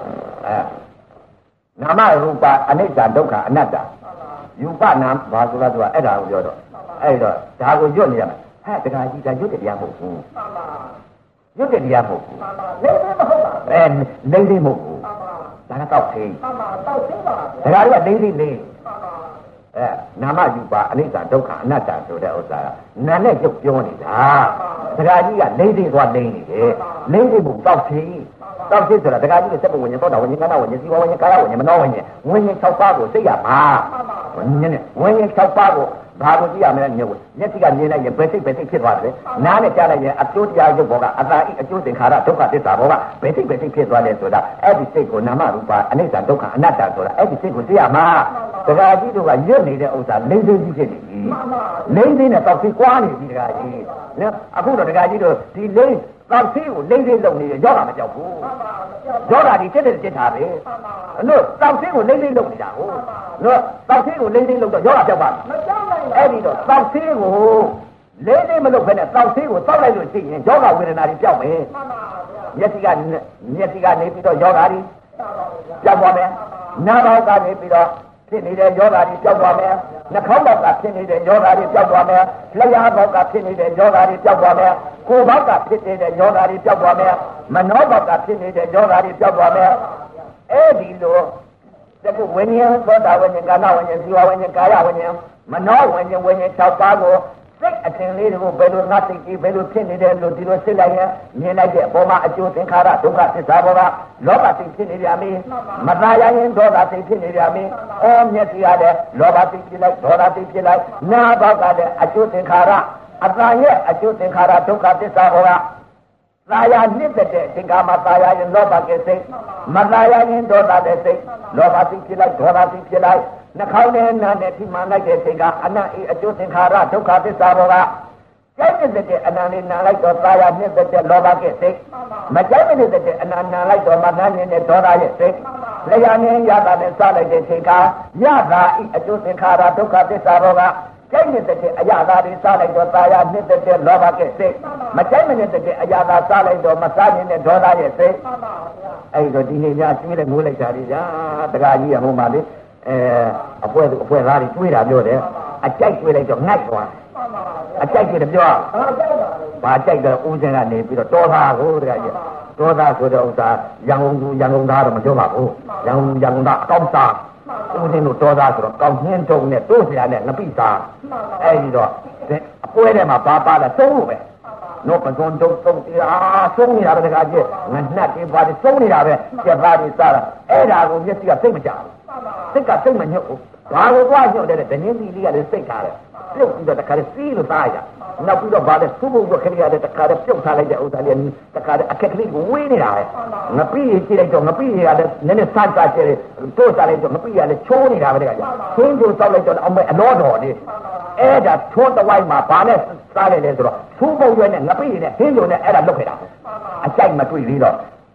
A: နာမရူပအနိစ္စဒုက္ခအနတ္တယူပနာဘာဆိုတာသူကအဲ့ဒါကိုပြောတော့အဲ့တော့ဒါကိုရွတ်နေရမယ်ဟဲ့တခါကြီးကရွတ်တဲ့တရားမဟုတ်ဘူးရွတ်တဲ့တရားမဟုတ်ဘူးလိမ့်သေးမဟုတ်ဘူးဒါကတောက်သေးတောက်သေးပါဗျာဒါကလိမ့်သေးလေးနာမယူပါအနိစ္စဒုက္ခအနတ္တဆိုတဲ့ဥစ္စာကနာနဲ့ရုပ်ပြောနေတာတခါကြီးကလိမ့်သေးသွားလိမ့်နေတယ်လိမ့်သေးဖို့တောက်သေးဆိုတာတခါကြီးကစက်ပဝိညာဉ်သောတာဝိညာဉ်ကနာဝိညာဉ်ဇီဝဝိညာဉ်ကာယဝိညာဉ်မနောဝိညာဉ်ဝိညာဉ်6ပါးကိုသိရမှာဝိညာဉ်6ပါးကိုဘာကိုကြည့်ရမလဲမျက်စိကမြင်လိုက်ရင်ဘယ်စိတ်ဖြစ်သွားတယ်နားနဲ့ကြားလိုက်ရင်အကျိုးတရားရုပ်ဘောကအတာဤအကျိုးသင်္ခါရဒုက္ခသစ္စာဘောကဘယ်စိတ်ဖြစ်သွားလဲဆိုတာအဲ့ဒီစိတ်ကိုနာမရူပအနိစ္စဒုက္ခအနတ္တဆိုတာအဲ့ဒီစိတ်ကိုသိရမှာတခါကြီးတို့ကရွတ်နေတဲ့ဥစ္စာလိမ့်သိကြီးဖြစ်နေပြီလိမ့်သိနဲ့တောက်ပြီးကွာနေပြီတခါကြီးနော်အခုတော့တခါကြီးတို့ဒီလိမ့်တောက်ပြီးကိုလိမ့်သိလုံနေရောတာမကြောက်ဘူးရောတာဒီတက်တာပဲနော်တောက်ပြီးကိုလိမ့်သိလုံနေတာကိုနော်တောက်ပြီးကိုလိမ့်သိလုံတော့ရောတာကြောက်ပါမကြောက်နိုင်ဘူးအဲ့ဒီတော့တောက်ပြီးကိုလိမ့်သိမလုပ်ဖ ೇನೆ တောက်ပြီးကိုတောက်လိုက်လို့ရှိရင်ယောဂဝေဒနာတွေပျောက်မယ်မှန်ပါဗျာမျက်စိကနေပြီးတော့ယောဂါတွေပျောက်သွားမယ်နားဘောက်ကနေပြီးတော့ဖြစ်နေတဲ့ယောဂါတွေပျောက်သွားမယ်နှာခေါင်းဘောက်ကဖြစ်နေတဲ့ယောဂါတွေပျောက်သွားမယ်လျှာဘောက်ကဖြစ်နေတဲ့ယောဂါတွေပျောက်သွားမယ်ကိုယ်ဘောက်ကဖြစ်နေတဲ့ယောဂါတွေပျောက်သွားမယ်မနောဘောက်ကဖြစ်နေတဲ့ယောဂါတွေပျောက်သွားမယ်အဲ့ဒီလိုတခုဝိညာဉ်သောတာဝိညာဉ်ကာဏဝိညာဉ်ဇီဝဝိညာဉ်ကာယဝိညာဉ်မနောဝိညာဉ်6ပါးကိုစိတ်အထင်လေးတွေကိုဘယ်လိုငါသိကြည့်ဘယ်လိုဖြစ်နေတယ်လို့ဒီလိုစစ်လိုက်ရင်မြင်လိုက်တဲ့အပေါ်မှာအကျိုးသင်္ခါရဒုက္ခသစ္စာဘောကလောဘသိဖြစ်နေကြပြီမသာရရင်ဒေါသသိဖြစ်နေကြပြီအော်မျက်စိရတဲ့လောဘသိဖြစ်လိုက်ဒေါသသိဖြစ်လိုက်နားဘောက်ကလည်းအကျိုးသင်္ခါရအတန်ရဲ့အကျိုးသင်္ခါရဒုက္ခသစ္စာဘောကသာယာနှစ်တဲ့သင်္ခါမှာသာယာရင်လောဘကစိတ်မသာယာရင်ဒေါသတဲ့စိတ်လောဘသိဖြစ်လိုက်ဒေါသသိဖြစ်လိုက်နှာခေါင်းနဲ့နားနဲ့ထိမှန်လိုက်တဲ့စိတ်ကအနတ်ဤအကျိုးသင်္ခါရဒုက္ခသစ္စာဘောကကြိုက်တဲ့အနန္တနာလိုက်တော့သာယာနှစ်တဲ့လောဘကစိတ်မကြိုက်တဲ့အနန္တနာလိုက်တော့မနာနေတဲ့ဒေါသရဲ့စိတ်လျာနဲ့ရတာနဲ့စားလိုက်တဲ့စိတ်ကရတာဤအကျိုးသင်္ခါရဒုက္ခသစ္စာဘောကကြိုက်တဲ့အရာသာတွေစားလိုက်တော့သာယာနှစ်တဲ့လောဘကစိတ်မကြိုက်တဲ့အရာသာစားလိုက်တော့မစားနေတဲ့ဒေါသရဲ့စိတ်အဲ့တော့ဒီနေ့ညကျွေးတဲ့ငိုးလိုက်တာတွေညာတခါကြီးကဟိုမှာလေအဖွဲ့သားတွေကျွေးတာပြောတယ်အကြိုက်ကျွေးလိုက်တော့ငိုက်သွားအကြိုက်ကျွေးတယ်ပြောဘာကြိုက်တော့ဦးစင်ကနေပြီးတော့တောသားကိုတခါကြီးတောသားဆိုတဲ့ဥစ္စာရန်ကုန်သားတော့မပြောပါဘူးရန်ကုန်သားအကောင်းသားဦးစင်တို့တောသားဆိုတော့ကောင်းနှင်းတုံနဲ့တိုးစရာနဲ့ငပိသားအဲ့ဒီတော့အပွဲထဲမှာပါလာသုံးလို့ပဲနောပဇွန်တုံတရားဆုံးနေတာပဲတခါကြီးငနှက်တွေပါတယ်ဆုံးနေတာပဲကျက်သားတွေစားတာအဲ့ဒါကိုမျက်စိကစိတ်မကြဘူးစိတ်ကစိတ်မညှို့ဘူးဘာကိုကြွားညှို့တဲ့ဒင်းသီလေးကလည်းစိတ်ထားတယ်ပြုတ်ပြီးတော့တခါလေးစီးလို့သားရနောက်ပြီးတော့ဗာလဲသူ့ဘုရားခရီးရတဲ့တခါလေးပြုတ်ထားလိုက်တဲ့ဥစ္စာလေးတခါလေးအခက်ကလေးကိုဝေးနေတာပဲငပိကြည့်လိုက်တော့ငပိရလည်းနည်းနည်းစမ်းစားကျဲတိုးစားလိုက်တော့ငပိရလည်းချိုးနေတာပဲတခါကြီးချင်းချိုးစောက်လိုက်တော့အောင်မဲ့အလောတော်လေးအဲ့ဒါထိုးတဝိုက်မှာဗာနဲ့စားလိုက်လဲဆိုတော့သူ့ဘုရားနဲ့ငပိနဲ့ဟင်းလိုနဲ့အဲ့ဒါလုတ်ခဲ့တာအကြိုက်မတွေ့သေးတော့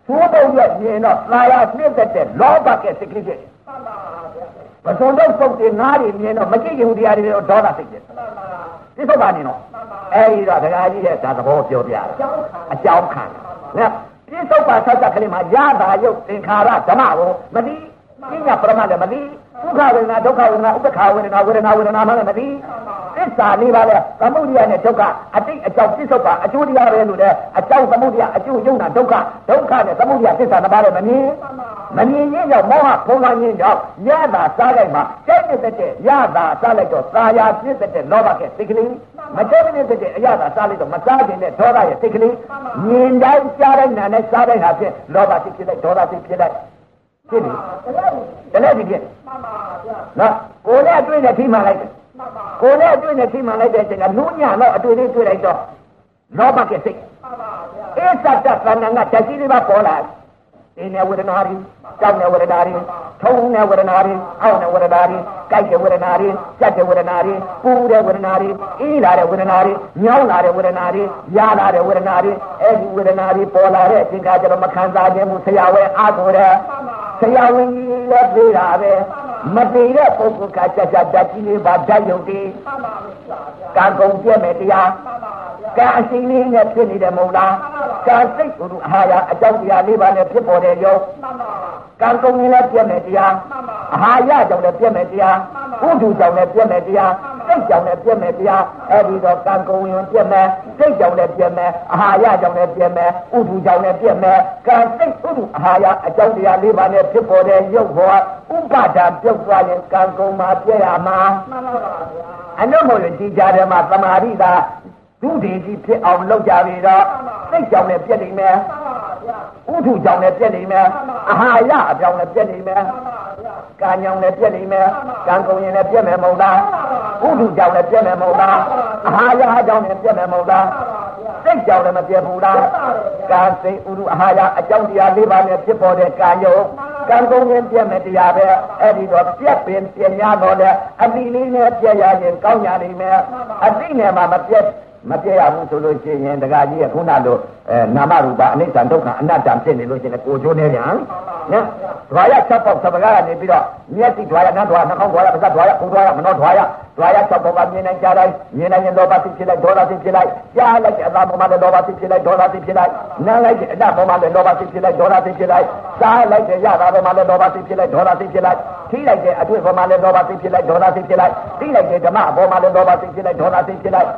A: သိုးတော့ရဲ့မြင်တော့သာယာပြည့်တဲ့လောဘကစိတ်ကလေးဖြစ်ပစုံတော့ပုတ်တင်နားတွေမြင်တော့မကြည့်ရင်တရားတွေတော့ဒေါသစိတ်ဖြစ်ပြစ္ဆုတ်ပါနေတော့အဲဒီတော့ဒကာကြီးရဲ့ဒါသဘောပြောပြတာအကြောင်းခံနော်ပြစ္ဆုတ်ပါဆက်ဆက်ကလေးမှာရတာရုပ်သင်္ခါရဓမ္မကိုမသိပညာပရမတ်လည်းမသိဒုက္ခဝေဒနာဒုက္ခဝေဒနာဥပ္ပခာဝေဒနာဝေဒနာမှလည်းမသိသစ္စာလေးပါးလဲသမုဒိယနဲ့ဒုက္ခအတိတ်အကြောင်းပြစ္ဆုတ်ပါအကျိုးတရားပဲလို့လေအကြောင်းသမုဒိယအကျိုးယုံနာဒုက္ခနဲ့သမုဒိယသစ္စာတစ်ပါးလည်းမမြင်ရင်ကြောင့်မောဟဖုံးလွှမ်းခြင်းကြောင့်ရတာစားလိုက်မှာကျဲ့တဲ့ရတာစားလိုက်တော့သာယာပြည့်တဲ့လောဘကစိတ်ကလေးမကျဲ့တဲ့အရသာစားလိုက်တော့မစားခြင်းနဲ့ဒေါသရဲ့စိတ်ကလေးမြင်တိုင်းကြားတိုင်းနားနဲ့စားတိုင်းဟာဖြင့်လောဘစိတ်ဖြစ်လိုက်ဒေါသစိတ်ဖြစ်လိုက်ဖြစ်နေတလဲဒီဖြစ်နော်ကိုယ်နဲ့တွေ့နေထိမှန်လိုက်တယ်ကိုယ်နဲ့တွေ့နေထိမှန်လိုက်တဲ့အချိန်ကလူညာတော့အတွေ့လေးတွေ့လိုက်တော့လောဘကစိတ်အစ္ဆတသဏ္ဍာန်ကတရှိလေးပါပေါ်လာအင်းနဲ့ဝေဒနာတွေကြောက်နဲ့ဝေဒနာတွေထုံနဲ့ဝေဒနာတွေအောက်နဲ့ဝေဒနာတွေကြိုက်တဲ့ဝေဒနာတွေကြက်တဲ့ဝေဒနာတွေပူတဲ့ဝေဒနာတွေအေးလာတဲ့ဝေဒနာတွေညောင်းလာတဲ့ဝေဒနာတွေရလာတဲ့ဝေဒနာတွေအဲဒီဝေဒနာတွေပေါ်လာတဲ့အချိန်ကကျတော့မခံစားခြင်းဘူးဆရာဝဲအားကိုတယ်ဆရာဝန်ကြီးလည်းပြေးတာပဲမတည်တဲ့ပုဂ္ဂိုလ်ကကြကြဓာတ်ကြီးလေးပါဓာတ်ယုတ်တည်ကံကုန်ပြည့်မဲ့တရားကံအရှိန်လေးနဲ့ဖြစ်နေတယ်မဟုတ်လားကံစိတ်ဘုရုအာဟာရအကြောင်းတရားလေးပါနဲ့ဖြစ်ပေါ်တဲ့ယုတ်ကံကုန်ရင်လည်းပြည့်မဲ့တရားအာဟာရကြောင့်လည်းပြည့်မဲ့တရားဘုဒ္ဓကြောင့်လည်းပြည့်မဲ့တရားစိတ်ကြောင့်လည်းပြည့်မဲ့တရားအဲဒီတော့ကံကုန်ရင်ပြည့်မဲ့စိတ်ကြောင့်လည်းပြည့်မဲ့အာဟာရကြောင့်လည်းပြည့်မဲ့ဥဒ္ဓကြောင့်လည်းပြည့်မဲ့ကံစိတ်ဥဒ္ဓအာဟာရအကြောင်းတရားလေးပါနဲ့ဖြစ်ပေါ်တဲ့ယုတ်ဘောဥပါဒာပြုတ်သွားရင်ကံကုန်မှာပြည့်ရမှာအနုမို့ဒီကြားထဲမှာသမာဓိသာဒုတိယကြီးဖြစ်အောင်လုပ်ကြပြီတော့စိတ်ကြောင့်လည်းပြည့်နေမယ်ဥထုကြောင့်လည်းပြည့်နေမယ်အာဟာရအကြောင်းလည်းပြည့်နေမယ်ကံကြောင့်လည်းပြည့်နေမယ်ကံကုန်ရင်လည်းပြည့်မယ်မဟုတ်လားဥထုကြောင့်လည်းပြည့်မယ်မဟုတ်လားအာဟာရအကြောင်းလည်းပြည့်မယ်မဟုတ်လားစိတ်ကြောင့်လည်းမပြည့်ဘူးလားကံစိတ်ဥထုအာဟာရအကြောင်းတရား၄ပါးနဲ့ဖြစ်ပေါ်တဲ့ကာယုတ်ကံကုန်ရင်ပြည့်မယ်တရားပဲအဲ့ဒီတော့ပြည့်ပင်ပြည့်များတော့လေအတိလေးနဲ့ပြည့်ရရင်ကောင်းကြနိုင်မယ်အတိနဲ့မှမပြည့်ရဘူးဆိုလို့ရှိရင်တက္ကကြီးကခုနလိုနာမရူပအနိစ္စဒုက္ခအနတ္တဖြစ်နေလို့ရှိရင်ကိုကျိုးနေပြန်နော်ဓဝါရ6ပေါက်သပ္ပကားကနေပြီးတော့မျက်စိဓဝါရနှာခေါင်းဓဝါရပါးစပ်ဓဝါရခုဓဝါရမနောဓဝါရ6ပေါက်ကမြင်နိုင်ကြတိုင်းမြင်နိုင်ရင်လောဘစိတ်ဖြစ်လိုက်ဒေါသစိတ်ဖြစ်လိုက်ကြားလိုက်တဲ့အသာပေါ်မှာလည်းလောဘစိတ်ဖြစ်လိုက်ဒေါသစိတ်ဖြစ်လိုက်နားလိုက်တဲ့အတပေါ်မှာလည်းလောဘစိတ်ဖြစ်လိုက်ဒေါသစိတ်ဖြစ်လိုက်စားလိုက်တဲ့ရတာပေါ်မှာလည်းလောဘစိတ်ဖြစ်လိုက်ဒေါသစိတ်ဖြစ်လိုက်ထိလိုက်တဲ့အတွေ့ပေါ်မှာလည်းလောဘစိတ်ဖြစ်လိုက်ဒေါသစိတ်ဖြစ်လိုက်သိလိုက်တဲ့ဓမ္မပေါ်မှာလည်းလောဘစိတ်ဖြစ်လိုက်ဒေါသစိတ်ဖြစ်လိုက်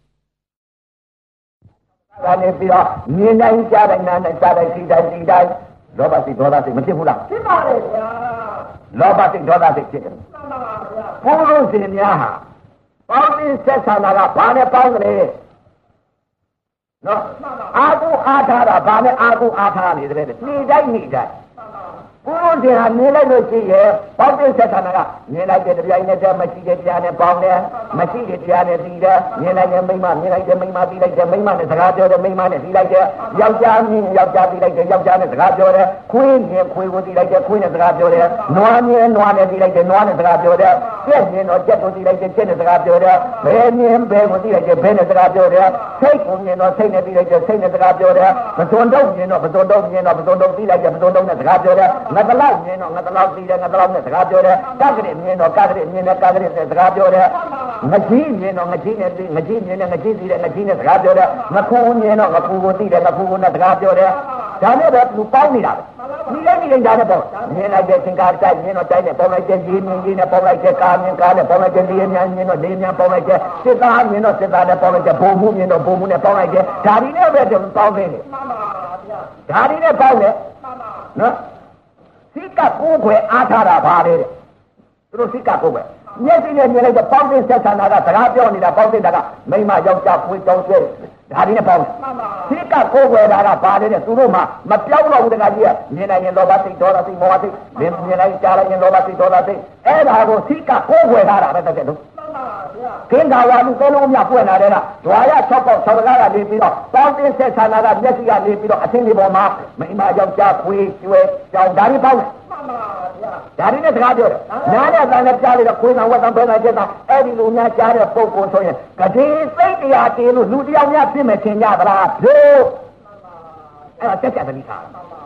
A: ဒါနဲ့ပြီးတော့မြင်တိုင်းကြားတိုင်းနားတိုင်းစားတိုင်းသိတိုင်းလောဘစိတ်ဒေါသစိတ်မဖြစ်ဘူးလားဖြစ်ပါလေဗျာလောဘစိတ်ဒေါသစိတ်ဖြစ်တယ်မှန်ပါဗျာဘုရားရှင်များဟာပေါင်းပြီးဆက်ဆံတာကဘာနဲ့ပေါင်းကြလဲနော်အာဟုအားထားတာဘာနဲ့အာဟုအားထားနေတယ်နေတိုင်းဘုရားရှင်ဟာနေလိုက်လို့ရှိရဲ့ပေါင်းပြီးဆက်ဆံတာကမြင်လိုက်တဲ့တရားနဲ့တည်းမရှိတဲ့တရားနဲ့ပေါင်းတယ်မရှိတဲ့တရားနဲ့ပြီးတယ်မြင်လိုက်တဲ့မိမမြင်လိုက်တဲ့မိမပြီးလိုက်တဲ့မိမနဲ့စကားပြောတဲ့မိမနဲ့ပြီးလိုက်တဲ့ယောက်ျားမြင်ယောက်ျားပြီးလိုက်တဲ့ယောက်ျားနဲ့စကားပြောတယ်ခွေးမြင်ခွေးကိုပြီးလိုက်တဲ့ခွေးနဲ့စကားပြောတယ်နွားမြင်နွားနဲ့ပြီးလိုက်တဲ့နွားနဲ့စကားပြောတယ်ကြက်မြင်တော့ကြက်ကိုပြီးလိုက်တဲ့ကြက်နဲ့စကားပြောတယ်ဘယ်မြင်ဘယ်ကိုပြီးလိုက်တဲ့ဘယ်နဲ့စကားပြောတယ်စိတ်ကိုမြင်တော့စိတ်နဲ့ပြီးလိုက်တဲ့စိတ်နဲ့စကားပြောတယ်ပဇွန်တုံးမြင်တော့ပဇွန်တုံးမြင်တော့ပဇွန်တုံးပြီးလိုက်တဲ့ပဇွန်တုံးနဲ့စကားပြောတယ်ငါတလောက်မြင်တော့ငါတလောက်ပြီးတယ်ငါတလောက်နဲ့စကားပြောတယ်ကကရမြင်တော့ကကရမြင်တယ်ကကရနဲ့စကားပြောတယ်ငကြီးမြင်တော့ငကြီးနဲ့ပြီးငကြီးမြင်တယ်ငကြီးပြီးတယ်ငကြီးနဲ့စကားပြောတယ်ငခုမြင်တော့ငခုကိုသိတယ်ငခုကိုနဲ့စကားပြောတယ်ဒါနဲ့တော့သူပေါင်းနေတာပဲဒီလည်းဒါနဲ့ပေါ့မြင်လိုက်တဲ့သင်္ကာတိုက်မြင်တော့တိုက်နဲ့ပေါင်းလိုက်တဲ့ကြီးမြင်ကြီးနဲ့ပေါင်းလိုက်တဲ့ကာမြင်ကာနဲ့ပေါင်းလိုက်တဲ့လေးများမြင်တော့လေးများပေါင်းလိုက်တဲ့စစ်သားမြင်တော့စစ်သားနဲ့ပေါင်းလိုက်တဲ့ဘုံမှုမြင်တော့ဘုံမှုနဲ့ပေါင်းလိုက်တဲ့ဓာဒီနဲ့ပဲပေါင်းနေတယ်မှန်ပါဗျာဓာဒီနဲ့ပေါင်းတယ်မှန်ပါနော်စိတ်ကကိုယ်ခွဲအားထားတာပါလေတဲ့သူတို့စိတ်ကကိုယ်ခွဲမျက်စိနဲ့မြင်လိုက်တော့ပေါင်းတဲ့ဆက်ဆံတာကစကားပြောနေတာပေါင်းတဲ့တာကမိမယောက်ျားဖွေးတောင်းဆွဲဒါဒီနဲ့ပေါင်းစိတ်ကကိုယ်ခွဲတာကပါလေတဲ့သူတို့မှမပြောင်းတော့ဘူးတကကြီးကမြင်နိုင်ရင်လောဘစိတ်ဒေါသစိတ်မောဟစိတ်မြင်လိုက်ကြားလိုက်ရင်လောဘစိတ်ဒေါသစိတ်အဲ့ဒါကိုစိတ်ကကိုယ်ခွဲထားတာပဲတဲ့တို့ကင်းသာဝါလူသုံးလုံးမြပွင့်လာတဲ့ကဓဝါရ6ပေါက်ဆောင်းကားကနေပြီးတော့ပေါင်းတင်းဆက်ဆံတာကမျက်စိကနေပြီးတော့အသင်းဒီပေါ်မှာမိမယောက်ျားဖွေးကျွဲကြောင်ဒါဒီပေါင်းဒါဒီနဲ့စကားပြောတယ်နားနဲ့တန်နဲ့ကြားလိုက်တော့ခွေးကဝက်တန်ဘဲကကျက်တာအဲ့ဒီလိုများကြားတဲ့ပုံကိုဆိုရင်ကတိစိတ်တရားတေးလို့လူတယောက်များဖြစ်မယ်ထင်ကြသလားတို့အဲ့ဒါတက်ကြတတိထား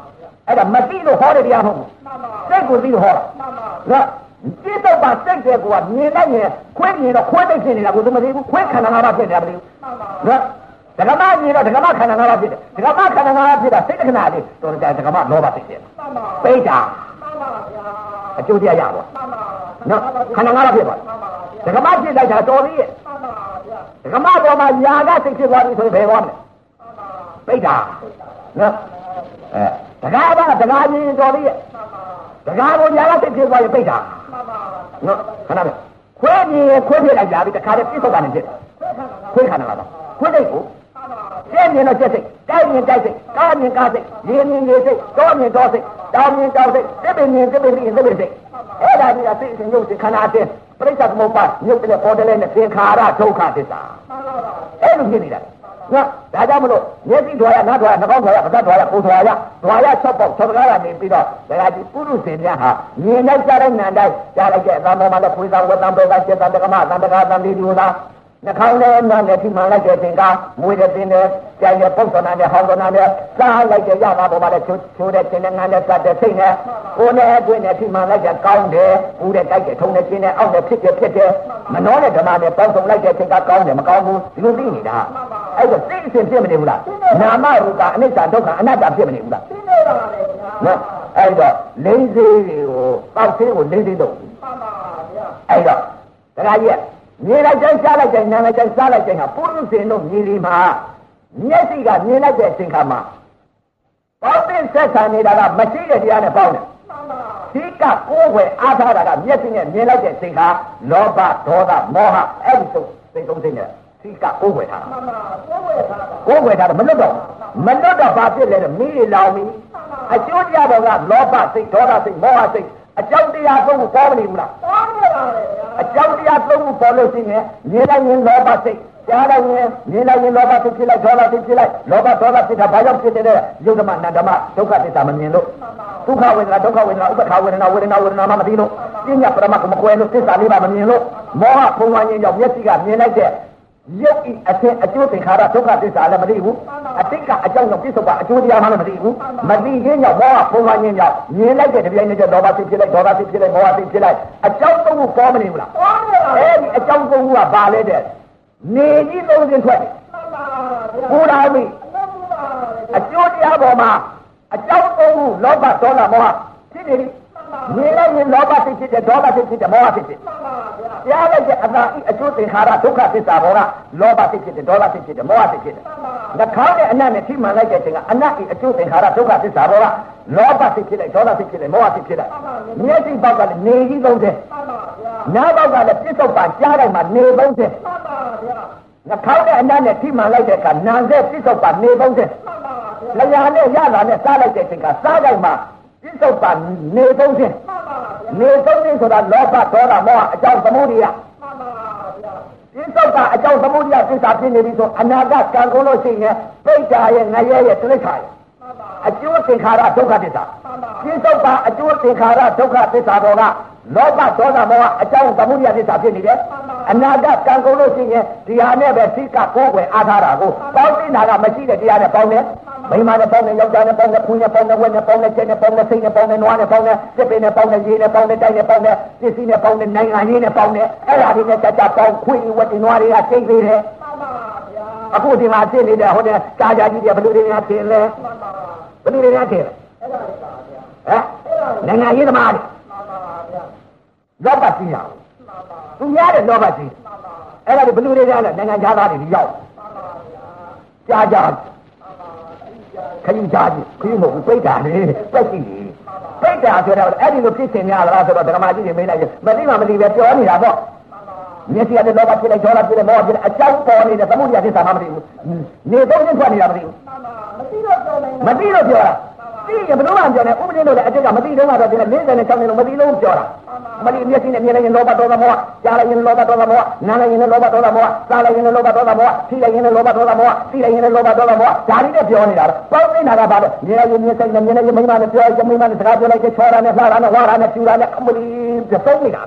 A: အဲ့ဒါမသိလို့ဟောတဲ့တရားမဟုတ်ဘူးစိတ်ကိုသိလို့ဟောတာနော်จิตတော့ပါစိတ်တဲ့ကောမြင်လိုက်ရင်ခွဲမြင်တော့ခွဲသိဖြစ်နေတာကိုသူမသိဘူးခွဲခန္ဓာ၅ပါးဖြစ်နေတာမသိဘူးနော်ဒကမမြင်တော့ဒကမခန္ဓာ၅ပါးဖြစ်တယ်ဒကမခန္ဓာ၅ပါးဖြစ်တာစိတ်တခဏလေးတော်ကြဒကမလောဘဖြစ်တယ်ပိဋ္ဌာအကျိုးတရားရပါနော်ခန္ဓာ၅ပါးဖြစ်ပါဒကမဖြစ်လိုက်တာတော်သေးရဲ့ဒကမပေါ်မှာຢာကစိတ်ဖြစ်သွားပြီဆိုရင်ဘယ်သွားမလဲပိဋ္ဌာနော်ဒကာကဒကာကြီးတော်သေးရဲ့ဒကာကိုຢာကစိတ်ဖြစ်သွားရင်ပိဋ္ဌာနော်ခဏပဲခွဲမြင်ခွဲပြလိုက်ကြပြီတခါတည်းပြစ်ထုတ်တာနေဖြစ်ခွဲခန္ဓာလားခွဲစိတ်ကိုကျင့်မြင်တော့ကျက်စိတ်တိုက်မြင်တိုက်စိတ်ကားမြင်ကားစိတ်ရေမြင်ရေစိတ်တောမြင်တောစိတ်တောင်းမြင်တောင်းစိတ်သစ်ပင်မြင်သစ်ပင်စိတ်သစ်ပင်စိတ်အဲ့ဒါကြီးကစိတ်စဉ်ရုပ်စဉ်ခန္ဓာအချင်းပြိဿသမုပ္ပါမြုပ်တဲ့ပေါ်တယ်နဲ့သင်္ခါရဒုက္ခသစ္စာအဲ့လိုဖြစ်နေတာနော်ဒါကြောင့်မလို့မျက်စိထွာရနားထွာရနှာခေါင်းထွာရပါးစပ်ထွာရကိုယ်ထွာရထွာရ၆ပေါက်၆ကားကနေပြီးတော့ဒါကဒီပုရုษင်များဟာမြင်လိုက်ကြတဲ့နံတိုင်းကြားလိုက်တဲ့အသံပေါ်မှာလည်းဖွေးသံဝတ်သံပေကစေတံတက္ကမသံတက္ကသံဒီလိုလားနှာခေါင်းနဲ့နားနဲ့ထိမှန်လိုက်တဲ့သင်္ကာမွေးတဲ့တင်းနဲ့ကြိုင်တဲ့ပုတ်ဆနာနဲ့ဟောင်းဆနာနဲ့စားလိုက်တဲ့ရတာပေါ်မှာလည်းချိုးတဲ့ခြင်းနဲ့ငန်းနဲ့စတဲ့စိတ်နဲ့ကိုယ်နဲ့အတွင်းနဲ့ထိမှန်လိုက်တဲ့ကောင်းတယ်ပူတဲ့တိုက်တဲ့ထုံတဲ့ခြင်းနဲ့အောက်နဲ့ဖြစ်တယ်မနှောတဲ့ဓမ္မနဲ့ပေါင်းစုံလိုက်တဲ့သင်္ကာကောင်းတယ်မကောင်းဘူးဒီလိုသိနေတာအဲ့တော့သိအစဉ်ဖြစ်မနေဘူးလားနာမရူပအနိစ္စဒုက္ခအနတ္တဖြစ်မနေဘူးလားသိနေပါပါလေနော်အဲ့တော့လိမ့်သေးတွေကိုတောက်သေးကိုလိမ့်သေးတော့အဲ့တော့ဒကာကြီးမြင်လိုက်တိုင်းစားလိုက်တိုင်းနားလိုက်တိုင်းစားလိုက်တိုင်းဟာပုရုษင်တို့မြင်လီမှာမျက်စိကမြင်လိုက်တဲ့အချိန်ခါမှာပေါင်းတဲ့ဆက်ဆံနေတာကမရှိတဲ့တရားနဲ့ပေါင်းတယ်ဒီကကိုယ်ွယ်အားထားတာကမျက်စိနဲ့မြင်လိုက်တဲ့အချိန်ခါလောဘဒေါသမောဟအဲ့ဒီစိတ်သုံးစိတ်နဲ့ဒီကကိုယ်ွယ်ထားတာကိုယ်ွယ်ထားတာမလွတ်တော့ဘာဖြစ်လဲမီးတွေလောင်ပြီအကျိုးတရားတော်ကလောဘစိတ်ဒေါသစိတ်မောဟစိတ်အကြောင်းတရားသုံးခုပေါ်မနေဘူးလားပေါ်နေပါလေအကြောင်းတရားသုံးခုပေါ်လို့ရှိရင်မြင်လိုက်ရင်လောဘစိတ်ကြားလိုက်ရင်မြင်လိုက်ရင်လောဘစိတ်ဖြစ်လိုက်ဒေါသစိတ်ဖြစ်လိုက်လောဘဒေါသစိတ်ကဘာကြောင့်ဖြစ်နေတဲ့ယုတ်ဓမ္မနန္ဓမ္မဒုက္ခသစ္စာမမြင်လို့ဒုက္ခဝေဒနာဒုက္ခဝေဒနာဥပ္ပခာဝေဒနာဝေဒနာမှမသိလို့ပညာပရမတ်ကမကွယ်လို့သစ္စာလေးပါမမြင်လို့မောဟဖုံးဝါးခြင်းကြောင့်မျက်စိကမြင်လိုက်တဲ့ရုပ်ဤအသင်အကျိုးသင်္ခါရဒုက္ခသစ္စာလည်းမသိဘူးအတိတ်ကအကြောင်းကြောင့်ပြစ္ဆုတ်ကအကျိုးတရားမှလည်းမသိဘူးမသိခြင်းကြောင့်မောဟဖုံးဝါးခြင်းကြောင့်မြင်လိုက်တဲ့တပြိုင်နက်တည်းဒေါသစိတ်ဖြစ်လိုက်ဒေါသစိတ်ဖြစ်လိုက်မောဟစိတ်ဖြစ်လိုက်အကြောင်းသုံးခုပေါ်မနေဘူးလားပေါ်နေပါဘူးအဲဒီအကြောင်းသုံးခုကဘာလဲတဲ့နေကြီးသုံးခြင်းထွက်တယ်ဘုရားမိအကျိုးတရားပေါ်မှာအကြောင်းသုံးခုလောဘဒေါသမောဟဖြစ်နေပြီမြင်လိုက်ရင်လောဘစိတ်ဖြစ်တယ်ဒေါသစိတ်ဖြစ်တယ်မောဟစိတ်ဖြစ်ကြားလိုက်တဲ့အသာအကျိုးသင်္ခါရဒုက္ခသစ္စာဘောကလောဘစိတ်ဖြစ်တယ်ဒေါသစိတ်ဖြစ်တယ်မောဟစိတ်ဖြစ်တယ်နှာခေါင်းနဲ့အနတ်နဲ့ထိမှန်လိုက်တဲ့အချိန်ကအနတ်ဤအကျိုးသင်္ခါရဒုက္ခသစ္စာဘောကလောဘစိတ်ဖြစ်လိုက်ဒေါသစိတ်ဖြစ်လိုက်မောဟစိတ်ဖြစ်လိုက်မျက်စိပေါက်ကလည်းနေကြီးသုံးတယ်နားပေါက်ကလည်းပြစ္ဆုတ်ပါကြားလိုက်မှနေသုံးတယ်နှာခေါင်းနဲ့အနတ်နဲ့ထိမှန်လိုက်တဲ့အခါနာမ်ဆက်ပြစ္ဆုတ်ပါနေသုံးတယ်လျှာနဲ့ရလာနဲ့စားလိုက်တဲ့အချိန်ကစားလိုက်မှပြစ္ဆုတ်ပါနေသုံးတယ်နေသုံးတယ်ဆိုတာလောဘဒေါသမောဟအကြောင်းသမုဒိယပြစ္ဆုတ်ကအကြောင်းသမုဒိယသစ္စာဖြစ်နေပြီဆိုအနာဂတ်ကံကုန်လို့ရှိရင်ပိဋ္ဌာရဲ့ငရဲရဲ့တိရစ္ဆာန်အကျိုးသင်္ခါရဒုက္ခသစ္စာပြစ္ဆုတ်ကအကျိုးသင်္ခါရဒုက္ခသစ္စာတော်ကလောဘဒေါသမောဟအကြောင်းသမုဒိယသစ္စာဖြစ်နေတယ်အနာဂတ်ကံကုန်လို့ရှိရင်ဒီဟာနဲ့ပဲသိကကိုယ်ွယ်အားထားတာကိုပေါင်းသိတာကမရှိတဲ့တရားနဲ့ပေါင်းတယ်မိမနဲ့ပေါင်းတယ်ယောက်ျားနဲ့ပေါင်းတယ်ခွေးနဲ့ပေါင်းတယ်ဝက်နဲ့ပေါင်းတယ်ကျက်နဲ့ပေါင်းတယ်စိတ်နဲ့ပေါင်းတယ်နွားနဲ့ပေါင်းတယ်စစ်ပင်နဲ့ပေါင်းတယ်ရေနဲ့ပေါင်းတယ်တိုက်နဲ့ပေါင်းတယ်ပစ္စည်းနဲ့ပေါင်းတယ်နိုင်ငံရေးနဲ့ပေါင်းတယ်အဲ့ဒါတွေနဲ့ကြကြပေါင်းခွေးဝက်တွေနွားတွေကစိတ်သေးတယ်အခုဒီမှာသိနေတဲ့ဟိုတဲ့ကာကြကြီးတွေဘယ်လိုတွေများထင်လဲဘယ်လိုတွေများထင်လဲဟမ်နိုင်ငံရေးသမားတွေလောဘကြီးရသူများတဲ့လောဘကြီးအဲ့ဒါဘယ်လိုတွေများလဲနိုင်ငံခြားသားတွေရောက်ကြားကြခရီးကြားကြီးခရီးမဟုတ်ဘူးပိဋ္ဌာလေပက်စီပိဋ္ဌာဆိုတော့အဲ့ဒီလိုဖြစ်စဉ်များလားဆိုတော့ဓမ္မကြီးတွေမေးလိုက်ရင်မသိမှမသိပဲပြောနေတာပေါ့မျက်စိကနေလောဘဖြစ်လိုက်ဒေါသဖြစ်လိုက်မောဟဖြစ်လိုက်အကြောင်းပေါ်နေတဲ့သမုဒိယသစ္စာမှမသိဘူးနေသုံးခြင်းထွက်နေတာမသိဘူးမသိလို့ပြောတာသိရင်ဘယ်လိုမှပြောနေဥပဒေလို့လည်းအတိတ်ကမသိတော့တော့ဒီနေ့46နှစ်လုံးမသိလို့ပြောတာမသိမျက်စိနဲ့မြင်လိုက်ရင်လောဘဒေါသမောဟကြားလိုက်ရင်လောဘဒေါသမောဟနားလိုက်ရင်လောဘဒေါသမောဟစားလိုက်ရင်လောဘဒေါသမောဟထိလိုက်ရင်လောဘဒေါသမောဟသိလိုက်ရင်လောဘဒေါသမောဟဒါတွေနဲ့ပြောနေတာတော့ပေါင်းနေတာကဘာလဲမြင်လိုက်ရင်မြင်ဆိုင်နဲ့မြင်လိုက်ရင်မိမနဲ့ပြောရင်မိမနဲ့စကားပြောလိုက်ချောတာနဲ့လှတာနဲ့ဝါတာနဲ့ပြူတာနဲ့အမလီသုံးနေတာပဲ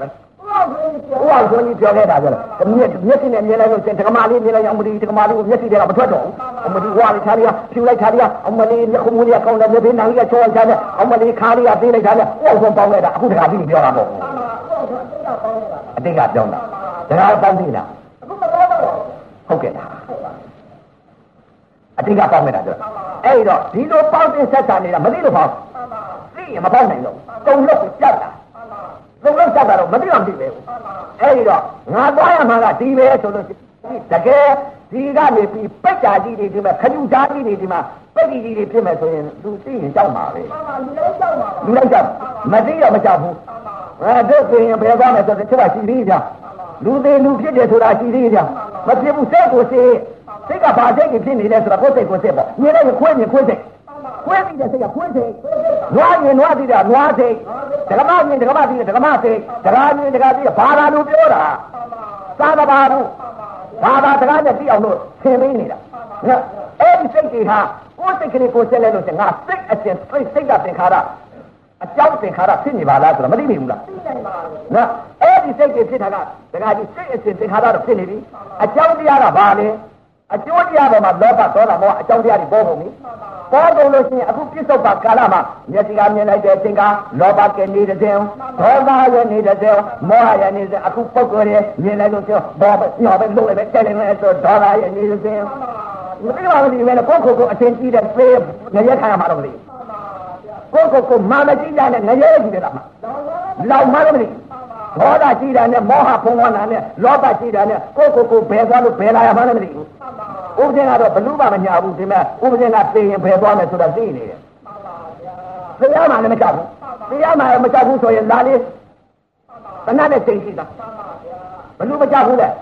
A: 哇，说你表来啥去了？မျက်စိနဲ့မြင်လိုက်လို့ရှင်တက္ကမလေးမြင်လိုက်အောင်မဒီတက္ကမလေးကိုမျက်စိတွေကမထွက်တော့ဘူးအမဒီဝါလေးချာလေးကဖြူလိုက်ချာလေးကအမလေးလက်ခုံမလေးကကောင်းတယ်လက်ဖေးနံလေးကချောချာတယ်အမလေးခါလေးကသေးလိုက်ချာတယ်ဝေါဆုံးပေါင်းလိုက်တာအခုတခါပြီးပြောတာပေါ့အတိတ်ကပြောင်းတာတခါပေါင်းသေးလားဟုတ်ကဲ့လားအတိတ်ကပေါင်းနေတာပြောအဲ့တော့ဒီလိုပေါင်းတင်ဆက်တာနေတာမသိလို့ပေါင်းသိရင်မပေါင်းနိုင်တော့တုံလို့ပြတ်တာလုံးလုံးဆက်တာတော့မသိအောင်သိပဲအဲ့ဒီတော့ငါသွားရမှာကဒီပဲဆိုလို့တကယ်ဒီကနေပြီးပိတ်တာကြီးတွေဒီမှာခယူသားကြီးတွေဒီမှာပိတ်ကြီးတွေဖြစ်မယ်ဆိုရင်သူသိရင်ကြောက်မှာပဲလူလိုက်ကြောက်မသိတော့မကြောက်ဘူးတို့ဆိုရင်ဘယ်သွားမယ်ဆိုတော့ချက်ပါရှိသေးကြလူသေးလူဖြစ်တယ်ဆိုတာရှိသေးကြမဖြစ်ဘူးစိတ်ကိုစိတ်ကဘာစိတ်ဖြစ်နေလဲဆိုတော့ကိုယ်စိတ်ကိုစိတ်ပေါ့မြင်လိုက်ခွေးမြင်ခွေးစိတ်ခွေးပြီးတဲ့စိတ်ကခွေးစိတ်နွားမြင်နွားပြီးတဲ့နွားစိတ်ဒကမမြင်ဒကမပြီးတဲ့ဒကမစိတ်ဒကာမြင်ဒကာပြီးဘာသာလို့ပြောတာသာသဘာဘူးဘာသာစကားနဲ့သိအောင်လို့သင်ပေးနေတာအဲ့ဒီစိတ်ကြီးဟာကိုယ်စိတ်ကလေးကိုဆက်လဲလို့ငါစိတ်အစဉ်စိတ်ကသင်္ခါရအကြောင်းသင်္ခါရဖြစ်နေပါလားဆိုတော့မသိနိုင်ဘူးလားသိနိုင်ပါဘူးနော်အဲ့ဒီစိတ်ကြီးဖြစ်တာကဒကာကြီးစိတ်အစဉ်သင်္ခါရတော့ဖြစ်နေပြီအကြောင်းတရားကဘာလဲအကျိုးတရားပေါ်မှာလောဘဒေါသမောဟအကြောင်းတရားတွေပေါ်ကုန်ပြီပေါ်ကုန်လို့ရှိရင်အခုပြစ္ဆုတ်ပါကာလမှာမျက်စိကမြင်လိုက်တဲ့အချိန်ကလောဘကနေတဲ့စဉ်ဒေါသရဲ့နေတဲ့စဉ်မောဟရဲ့နေတဲ့စဉ်အခုပုဂ္ဂိုလ်ရဲ့မြင်လိုက်လို့ပြောဘောပဲညောပဲလုံးလိုက်ပဲတဲလိုက်ဆိုဒေါသရဲ့နေတဲ့စဉ်မသိပါဘူးဒီမဲ့ကိုယ့်ကိုယ်ကိုအထင်ကြီးတဲ့ဖေးငရဲခံရမှာတော့မသိကိုယ့်ကိုယ်မာမကြည့်တဲ့ငရဲကြည့်တယ်လားလောက်မှတော့မသိဒေါသကြည့်တာနဲ့မောဟဖုံးဝါတာနဲ့လောဘကြည့်တာနဲ့ကိုယ့်ကိုယ်ဘယ်သွားလို့ဘယ်လာရမှလည်းမသိဘူးဥပဒေကတော့ဘလူမှမညာဘူးဒီမဲ့ဥပဒေကသိရင်ဘယ်သွားမယ်ဆိုတာသိနေတယ်ဘုရားမှလည်းမကြောက်ဘူးဘုရားမှလည်းမကြောက်ဘူးဆိုရင်လာလေတဏှာနဲ့သိရှိတာဘလူမကြောက်ဘူးလေ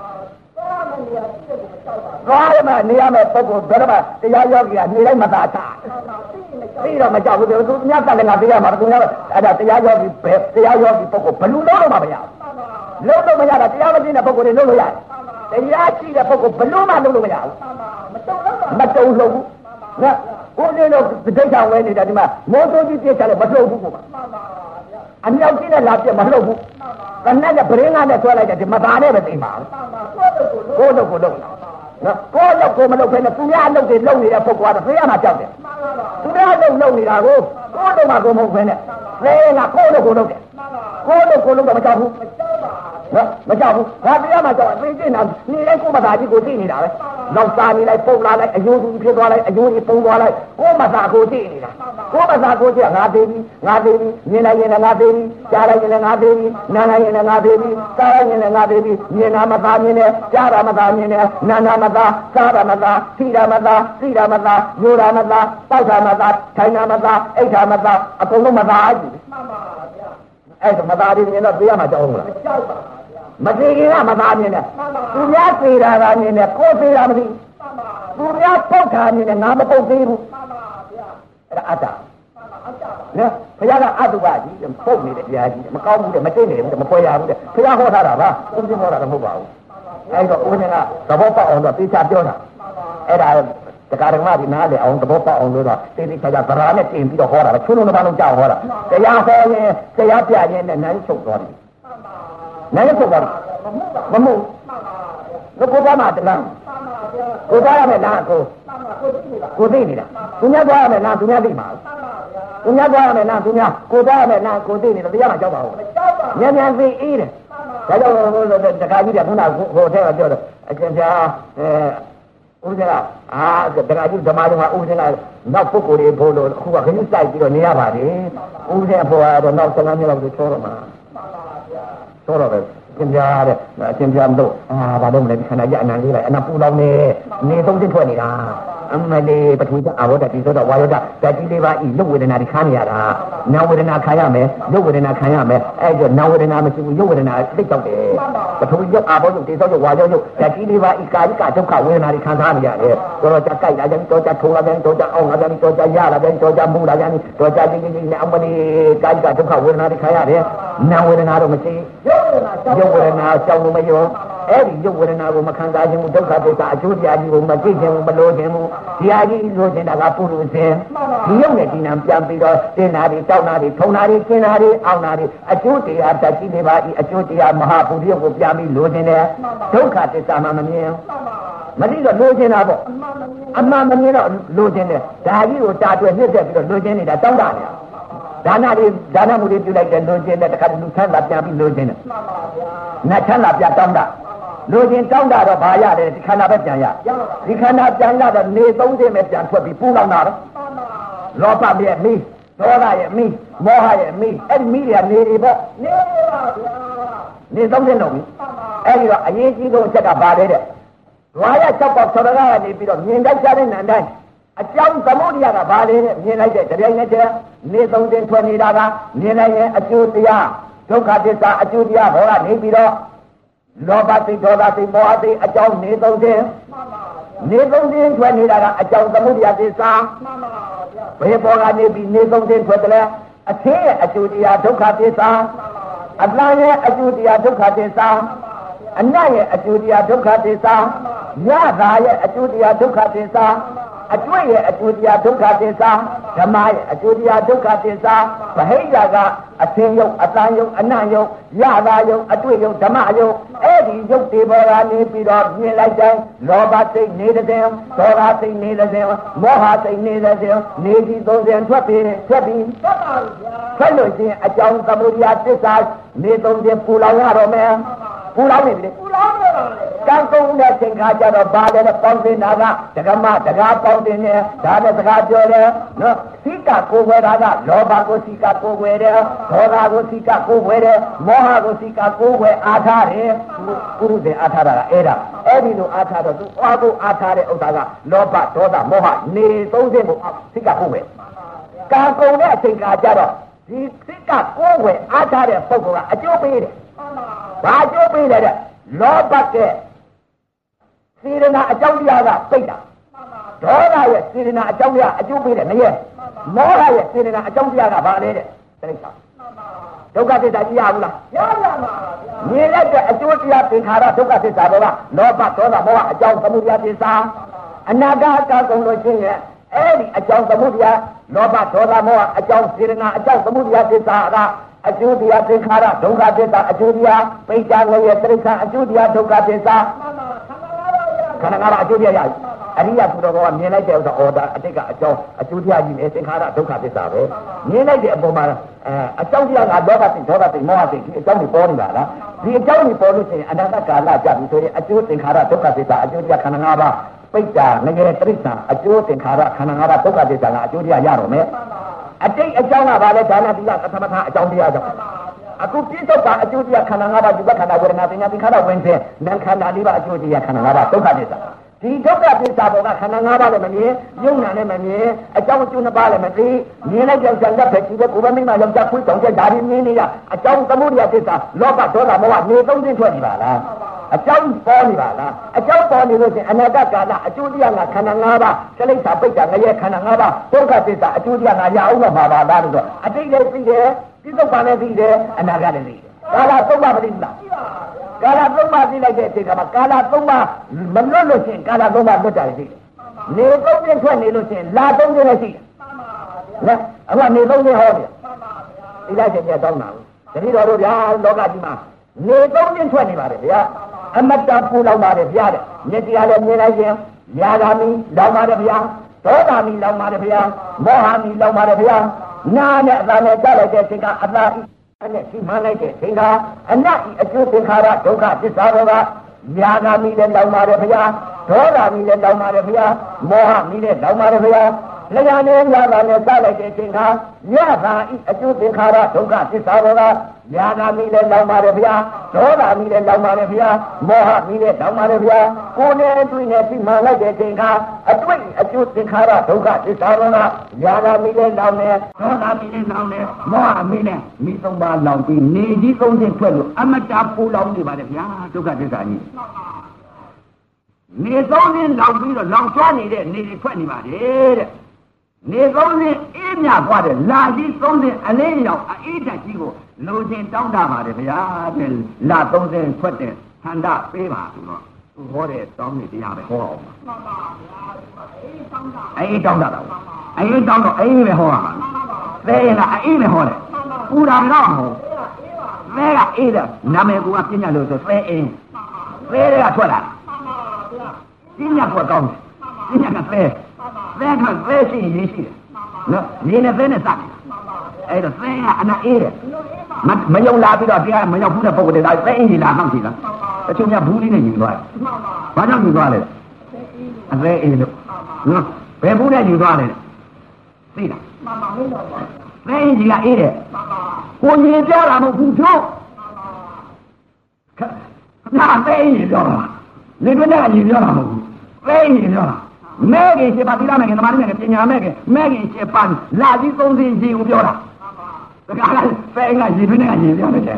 A: သွားရမယ်နေရမယ်ပုဂ္ဂိုလ်ဘယ်တော့မှတရားယောဂီကနေလိုက်မသာချပြီးတော့မကြောက်ဘူးသူများတက်လည်းငါသိရမှာသူများအဲ့ဒါတရားယောဂီပဲတရားယောဂီပုဂ္ဂိုလ်ဘလူလုံးတော့မရဘူးလုံးတော့မရတာတရားမသိတဲ့ပုဂ္ဂိုလ်တွေလုံးလို့ရတယ်တရားရှိတဲ့ပုဂ္ဂိုလ်ဘလို့မှလုံးလို့မရဘူးမတုံလို့ဘူးနော်ဦးဇင်းတို့ဒိဋ္ဌာဝဲနေတာဒီမှာမိုးစိုးကြီးပြည့်ချတယ်မလှုပ်ဘူးကွာအမြောက်ကြီးနဲ့လာပြည့်မလှုပ်ဘူးကနက်ကပရင်းကားနဲ့ဆွဲလိုက်တယ်ဒီမသားနဲ့ပဲသိမှာကိုယ်တော့ကိုလုံးနော်ကိုယ်တော့ကိုမလုပ်ခဲနဲ့သူများအလုပ်တွေလုပ်နေတဲ့ပုဂ္ဂိုလ်ကတော့ဖေးရမှာကြောက်တယ်သူများအလုပ်လုပ်နေတာကိုကိုယ်တော့မှကိုမဟုတ်ခဲနဲ့ဖေးကကိုယ်တော့ကိုလုပ်တယ်ကိုယ်တော့ကိုလုပ်တော့မကြောက်ဘူးမကြောက်ဘူးဘာတရားမှကြောက်အသိကျင့်တာနေလိုက်ကိုမသားကြီးကိုသိနေတာပဲနောက်စားနေလိုက်ပုံလာလိုက်အယိုးကြီးဖြစ်သွားလိုက်အယိုးကြီးပုံသွားလိုက်ကိုမသားကိုသိနေတာကိုမသားကိုသိငါသေးပြီငါသေးပြီမြင်လိုက်ရင်လည်းငါသေးပြီကြားလိုက်ရင်လည်းငါသေးပြီနားလိုက်ရင်လည်းငါသေးပြီစားလိုက်ရင်လည်းငါသေးပြီမြင်တာမသားမြင်တယ်ကြားတာမသားမြင်တယ်နားတာမသားစားတာမသားသိတာမသားသိတာမသားညိုတာမသားတောက်တာမသားထိုင်တာမသားအိတ်တာမသားအကုန်လုံးမသားအကြည့်မှန်ပါဗျာအဲ့ဒါမသားတွေမြင်တော့သိရမှာကြောက်ဘူးလားကြောက်ပါမသိခင်ကမသားမြင်တယ်သူများသိတာကမြင်တယ်ကိုယ်သိတာမသိသူများပုတ်တာမြင်တယ်ငါမပုတ်သေးဘူးအဲ့ဒါအတ္တနော်ဘုရားကအတုပကြီးပုတ်နေတဲ့တရားကြီးမကောင်းဘူးတဲ့မသိနေဘူးတဲ့မဖွဲရဘူးတဲ့ဘုရားဟောထားတာပါဘုရားဟောတာတော့မဟုတ်ပါဘူးအဲ့တော့ဦးဇင်းကသဘောပေါက်အောင်တော့သိချပြောတာအဲ့ဒါတက္ကရာမဒီနားလေအောင်သဘောပေါက်အောင်လို့တော့တိတိကျကျသရာနဲ့တင်ပြီးတော့ဟောတာပဲချုံလုံးတစ်ပါးလုံးကြောက်ဟောတာတရားဟောရင်တရားပြရင်နဲ့နိုင်ချုပ်သွားတယ်နိုင်ချုပ်သွားတယ်မမှုလို့ကိုသွားမှာတလားကိုသွားရမယ်လားကိုသိနေတာသူများသွားရမယ်လားသူများသိမှာသူများသွားရမယ်လားသူများကိုသွားရမယ်လားကိုသိနေတယ်တရားမှကြောက်ပါဦးမြန်မြန်သိအေးတယ်ဒါကြောင့်တခါကြီးကခုနဟိုထဲကပြောတော့အကျဉ်းပြဦးဇင်းကတခါကြီးဓမ္မတော်ကဦးဇင်းကနောက်ပုဂ္ဂိုလ်တွေဘိုးလို့အခုကခဏစိုက်ပြီးတော့နေရပါတယ်ဦးဇင်းအဖေကတော့နောက်15မိနစ်လောက်ဆိုချောတော့မှာချောတော့ပဲအကျဉ်းပြတဲ့အကျဉ်းပြမလို့ဘာလို့မလဲဒီခဏကြီးအနံလေးလိုက်အနံပူလောင်နေသုံးသိထွက်နေတာအမလေးပထဝီဓာတ်အာဝတ္တဒီဆိုတော့ဝါယောဓာတ်ဓာတ်ကြီးလေးပါဤလုဝေဒနာတွေခါနေရတာနာဝေဒနာခံရမယ်လုဝေဒနာခံရမယ်အဲ့ဒါနာဝေဒနာမရှိဘူးရုပ်ဝေဒနာသိကြောက်တယ်ပထဝီရုပ်အာဘောရုပ်ဒီဆိုတော့ဝါယောရုပ်ဓာတ်ကြီးလေးပါဤကာယကဒုက္ခဝေဒနာတွေခံစားနေရတယ်တော့ကြကြိုက်လာကြတယ်တော့ကြထုံလာတယ်တော့ကြအောင်လာတယ်တော့ကြရလာတယ်တော့ကြမူလာတယ်တော့ကြကြီးကြီးနဲ့အမလေးကာယကဒုက္ခဝေဒနာတွေခံရတယ်နာဝေဒနာတော့မရှိရုပ်ဝေဒနာကြောက်လို့မရောအဲ့ဒီရုပ်ဝေဒနာကိုမခံစားခြင်းဒုက္ခသစ္စာအကျိုးတရားကြီးကိုမသိခြင်းမလို့ခြင်းတရားကြီးလိုချင်တာကပုရုဇဉ်ဒီရုပ်နဲ့ဒီနာပြန်ပြီးတော့တင်နာတွေတောက်နာတွေထုံနာတွေကျင်နာတွေအောင်းနာတွေအကျိုးတရားတတ်ကြည့်နေပါဤအကျိုးတရားမဟာပုရိယကိုပြန်ပြီးလိုချင်တယ်ဒုက္ခသစ္စာမှမမြင်မသိတော့လိုချင်တာပေါ့အမှန်မမြင်တော့လိုချင်တယ်ဒါကြီးကိုတာတွယ်နှိမ့်ဆက်ပြီးတော့လိုချင်နေတာတောင်းတာနေဒါနမှုတွေပြုလိုက်တယ်လိုချင်တယ်တခါလူချမ်းသာပြန်ပြီးလိုချင်တယ်နတ်ချမ်းသာပြန်တောင်းတာလိုချင်တောင်းတာတော့ဘာရတယ်ဒီခန္ဓာပဲပြန်ရဒီခန္ဓာပြန်ရတော့နေ30ပဲပြန်ထွက်ပြီးပူလောင်တာတော့လောဘရဲ့မိဒေါသရဲ့မိမောဟရဲ့မိအဲ့ဒီမိတွေကနေတွေပေါ့နေပါဗျာနေ30လုံးပြီအဲ့ဒီတော့အရေးကြီးဆုံးအချက်ကဘာလဲတဲ့ဓဝါရ6ပေါက်ဆောရကနေပြီးတော့မြင်တိုက်ကြတဲ့နန္တိုင်းအကြောင်းသမုဒိယကဘာလဲတဲ့မြင်လိုက်တဲ့တရားနဲ့တဲ့နေ30ထွက်နေတာကမြင်လိုက်ရင်အကျိုးတရားဒုက္ခသစ္စာအကျိုးတရားဘောကနေပြီးတော့လောဘစိတ်ဒေါသစိတ်မောဟစိတ်အကြောင်းနေ30နေ30ထွက်နေတာကအကြောင်းသမုဒိယသစ္စာဘယ်ဘောကနေပြီးနေ30ထွက်တယ်လဲအသေးရဲ့အကျိုးတရားဒုက္ခသစ္စာအတန်ရဲ့အကျိုးတရားဒုက္ခသစ္စာအနတ်ရဲ့အကျိုးတရားဒုက္ခသစ္စာညတာရဲ့အကျိုးတရားဒုက္ခသစ္စာအတွေ့ရဲ့အကျိုးတရားဒုက္ခသစ္စာဓမ္မရဲ့အကျိုးတရားဒုက္ခသစ္စာဗဟိတကအသင်ယုတ်အတန်ယုတ်အနတ်ယုတ်ရတာယုတ်အတွေ့ယုတ်ဓမ္မယုတ်အဲ့ဒီယုတ်တွေပေါ်ကနေပြီးတော့မြင်လိုက်တိုင်းလောဘစိတ်နေတဲ့စဉ်ဒေါသစိတ်နေတဲ့စဉ်မောဟစိတ်နေတဲ့စဉ်နေကြီး30ထွက်ပြီးထွက်လို့ရှိရင်အကြောင်းသမုဒိယသစ္စာနေ30ပူလောင်ရတော့မယ်ပူလောင်နေပြီပူလောင်နေပါလေကံကုန်တဲ့သင်္ခါကြတော့ဘာလဲပေါင်းတင်တာကဒကမဒကာပေါင်းတင်နေဒါနဲ့စကားပြောတယ်နော်စိကကိုယ်ဝဲတာကလောဘကိုစိကကိုယ်ဝဲတယ်ဒေါသကိုစိကကိုယ်ဝဲတယ်မောဟကိုစိကကိုယ်ဝဲအားထားတယ်ပုရုဇဉ်အားထားတာကအဲ့ဒီလိုအားထားတော့သူအားကိုအားထားတဲ့ဥစ္စာကလောဘဒေါသမောဟနေ30ကိုစိကကိုယ်ဝဲကံကုန်တဲ့အချိန်ခါကြတော့ဒီစိကကိုယ်ဝဲအားထားတဲ့ပုဂ္ဂိုလ်ကအကျိုးပေးတယ်ဘာကျိုးပေးလဲတဲ့လောဘကစေရနာအကြောင်းတရားကပိတ်တာဒေါသရဲ့စေရနာအကြောင်းတရားအကျိုးပေးတယ်မရဲ့မောဟရဲ့စေရနာအကြောင်းတရားကဘာလဲတဲ့တိရစ္ဆာန်ဒုက္ခသစ္စာကြည့်ရဘူးလားရပါပါမြင်လိုက်တဲ့အကျိုးတရားသင်္ခါရဒုက္ခသစ္စာတွေကလောဘဒေါသမောဟအကြောင်းသမုဒယသစ္စာအနာဂတ်အကုန်လို့ချင်းရဲ့အဲ့ဒီအကြောင်းသမုဒယလောဘဒေါသမောဟအကြောင်းစေရနာအကြောင်းသမုဒယသစ္စာကအကျိုးတရားသင်္ခါရဒုက္ခသစ္စာအကျိုးတရားပိဋကငရဲ့တိရစ္ဆာန်အကျိုးတရားဒုက္ခသစ္စာခန္ဓာငါးပါးအကျိုးတရားရအရိယဘုရားကမြင်လိုက်တဲ့ဥစ္စာအော်ဒါအတိတ်ကအကြောင်းအကျိုးတရားကြီးနဲ့သင်္ခါရဒုက္ခသစ္စာပဲမြင်လိုက်တဲ့အပေါ်မှာအကြောင်းတရားကလောဘစိတ်ဒေါသစိတ်မောဟစိတ်ဒီအကြောင်းတွေပေါ်နေတာလားဒီအကြောင်းတွေပေါ်လို့ရှိရင်အနန္တကာလကြပြီဆိုရင်အကျိုးသင်္ခါရဒုက္ခသစ္စာအကျိုးတရားခန္ဓာငါးပါးပိဋကငရဲ့တိရစ္ဆာန်အကျိုးသင်္ခါရခန္ဓာငါးပါးဒုက္ခသစ္စာကအကျိုးတရားရတော့မယ်အတိတ်အကြောင်းကဘာလဲဒါနသီလသသမထအကြောင်းတရားကြောင့်အခုပြစ္ဆုတ်ကအကျိုးတရားခန္ဓာ၅ပါးဒီဘက်ခန္ဓာဝေဒနာပညာသင်္ခါရဝင်ခြင်းနာခန္ဓာ၄ပါးအကျိုးတရားခန္ဓာ၅ပါးဒုက္ခသစ္စာဒီဒုက္ခသစ္စာပေါ်ကခန္ဓာ၅ပါးလည်းမမြင်ယုံနာလည်းမမြင်အကြောင်းအကျိုးနှစ်ပါးလည်းမသိမြင်လိုက်တဲ့ဇာတ်ပဲကြည့်တဲ့ကိုယ်ပဲမိမယောက်ျားခွေးတောင်ကျဒါတွေမြင်နေရအကြောင်းသမုဒိယသစ္စာလောဘဒေါသမောဟနေသုံးသိထွက်နေပါလားအကြောင်းပေါ်နေပါလားအကြောင်းပေါ်နေလို့ရှိရင်အနာဂတ်ကာလအကျိုးတရားကခန္ဓာ၅ပါးစိလိစ္ဆာပိဋကငရဲ့ခန္ဓာ၅ပါးဒုက္ခသစ္စာအကျိုးတရားကရအောင်တော့မှာပါလားလို့ဆိုအတိတ်လည်းသိတယ်ပြစ္ဆုတ်ပါလည်းသိတယ်အနာဂတ်လည်းသိတယ်ကာလသုံးပါးမသိဘူးလားကာလသုံးပါးသိလိုက်တဲ့အချိန်ကမှကာလသုံးပါးမလွတ်လို့ရှိရင်ကာလသုံးပါးလွတ်တာလည်းသိတယ်နေသုံးသိထွက်နေလို့ရှိရင်လာသုံးသိလည်းရှိတယ်နော်အခုနေသုံးသိဟောတယ်ဒီလိုက်ချက်တောင်းတာတတိတော်တို့ဗျာလောကကြီးမှာနေသုံးသိထွက်နေပါတယ်ဗျာအမတ္တပူလောင်ပါတယ်ဗျာတဲ့မျက်တရားလည်းမြင်လိုက်ရင်ယာဂာမိလောင်ပါတယ်ဗျာဒေါသမိလောင်ပါတယ်ဗျာမောဟမိလောင်ပါတယ်ဗျာနာနဲ့အသာနဲ့ကြားလိုက်တဲ့အချိန်ကအသာနဲ့ရှိမှန်းလိုက်တဲ့အချိန်ကအနတ်ဤအကျိုးသင်္ခါရဒုက္ခသစ္စာတွေကယာဂာမိလည်းလောင်ပါတယ်ဗျာဒေါသမိလည်းလောင်ပါတယ်ဗျာမောဟမိလည်းလောင်ပါတယ်ဗျာလျာနဲ့ယာဂာနဲ့ကြားလိုက်တဲ့အချိန်ကယထာဤအကျိုးသင်္ခါရဒုက္ခသစ္စာတွေကယာဂာမိလည်းလောင်ပါတယ်ဗျာဒေါသမိလည်းလောင်ပါတယ်ဗျာမောဟမိလည်းလောင်ပါတယ်ဗျာကိုယ်နဲ့တွေ့နဲ့ပြီးမှလိုက်တဲ့အချိန်ကအတွေ့အကျိုးသင်္ခါရဒုက္ခသစ္စာတွေကယာဂာမိလည်းလောင်တယ်ဒေါသမိလည်းလောင်တယ်မောဟမိလည်းမိသုံးပါးလောင်ပြီးနေကြီးသုံးသိထွက်လို့အမတ္တပူလောင်နေပါတယ်ဗျာဒုက္ခသစ္စာကြီးနေသုံးသိလောင်ပြီးတော့လောင်ချနေတဲ့နေတွေထွက်နေပါတယ်တဲ့နေသုံးသိအေးမြသွားတယ်လာကြီးသုံးသိအလေးရောက်အေးတက်ကြီးကိုလိုချင်တောင်းတာပါတယ်ဗျာတဲ့လာသုံးသိထွက်တယ်
B: ဆန္ဒပေးပါဆိုတော့သူဟောတဲ့တောင်းနေတရားပဲဟောအောင်အေးတောင်းတာတော့အေးတောင်းတော့အေးပဲဟောရမှာသေရင်ကအေးပဲဟောတယ်ပူတာတော့မဟုတ်သေကအေးတယ်နာမည်ကပညာလို့ဆိုသေအင်းသေတွေကထွက်လာပညာကကောင်းတယ်ပညာကသေရှိရင်ရှိတယ်နော်နေနဲ့သေနဲ့စတယ်အဲ့တော့သေကအနာအေးတယ်မယုံလာပြီးတော့တရားမရောက်ဘူးတဲ့ပုံကတည်းကသေအင်းကြီးလာမှောက်ကြည့်လားတချို့များဘူးလေးနဲ့ယူသွားတယ်ဘာကြောင့်ယူသွားလဲအသေအင်းလို့နော်ဘယ်ဘူးနဲ့ယူသွားလဲသိလားသေအင်းကြီးကအေးတယ်ကိုရင်ပြောတာမဟုတ်ဘူးဖြိုးနာသေအင်းကြီးပြောတာလေတွင်းနဲ့ရင်ပြောတာမဟုတ်ဘူးသေအင်းကြီးပြောတာမဲခင်7ပါးသီလမဲခင်သမာဓိမဲခင်ပညာမဲခင်7ပါးလာပြီး30ကြီးကိုပြောတာဒါကလည်းသေအင်းကရင်တွင်းနဲ့ရင်ပြောတယ်ဟမ်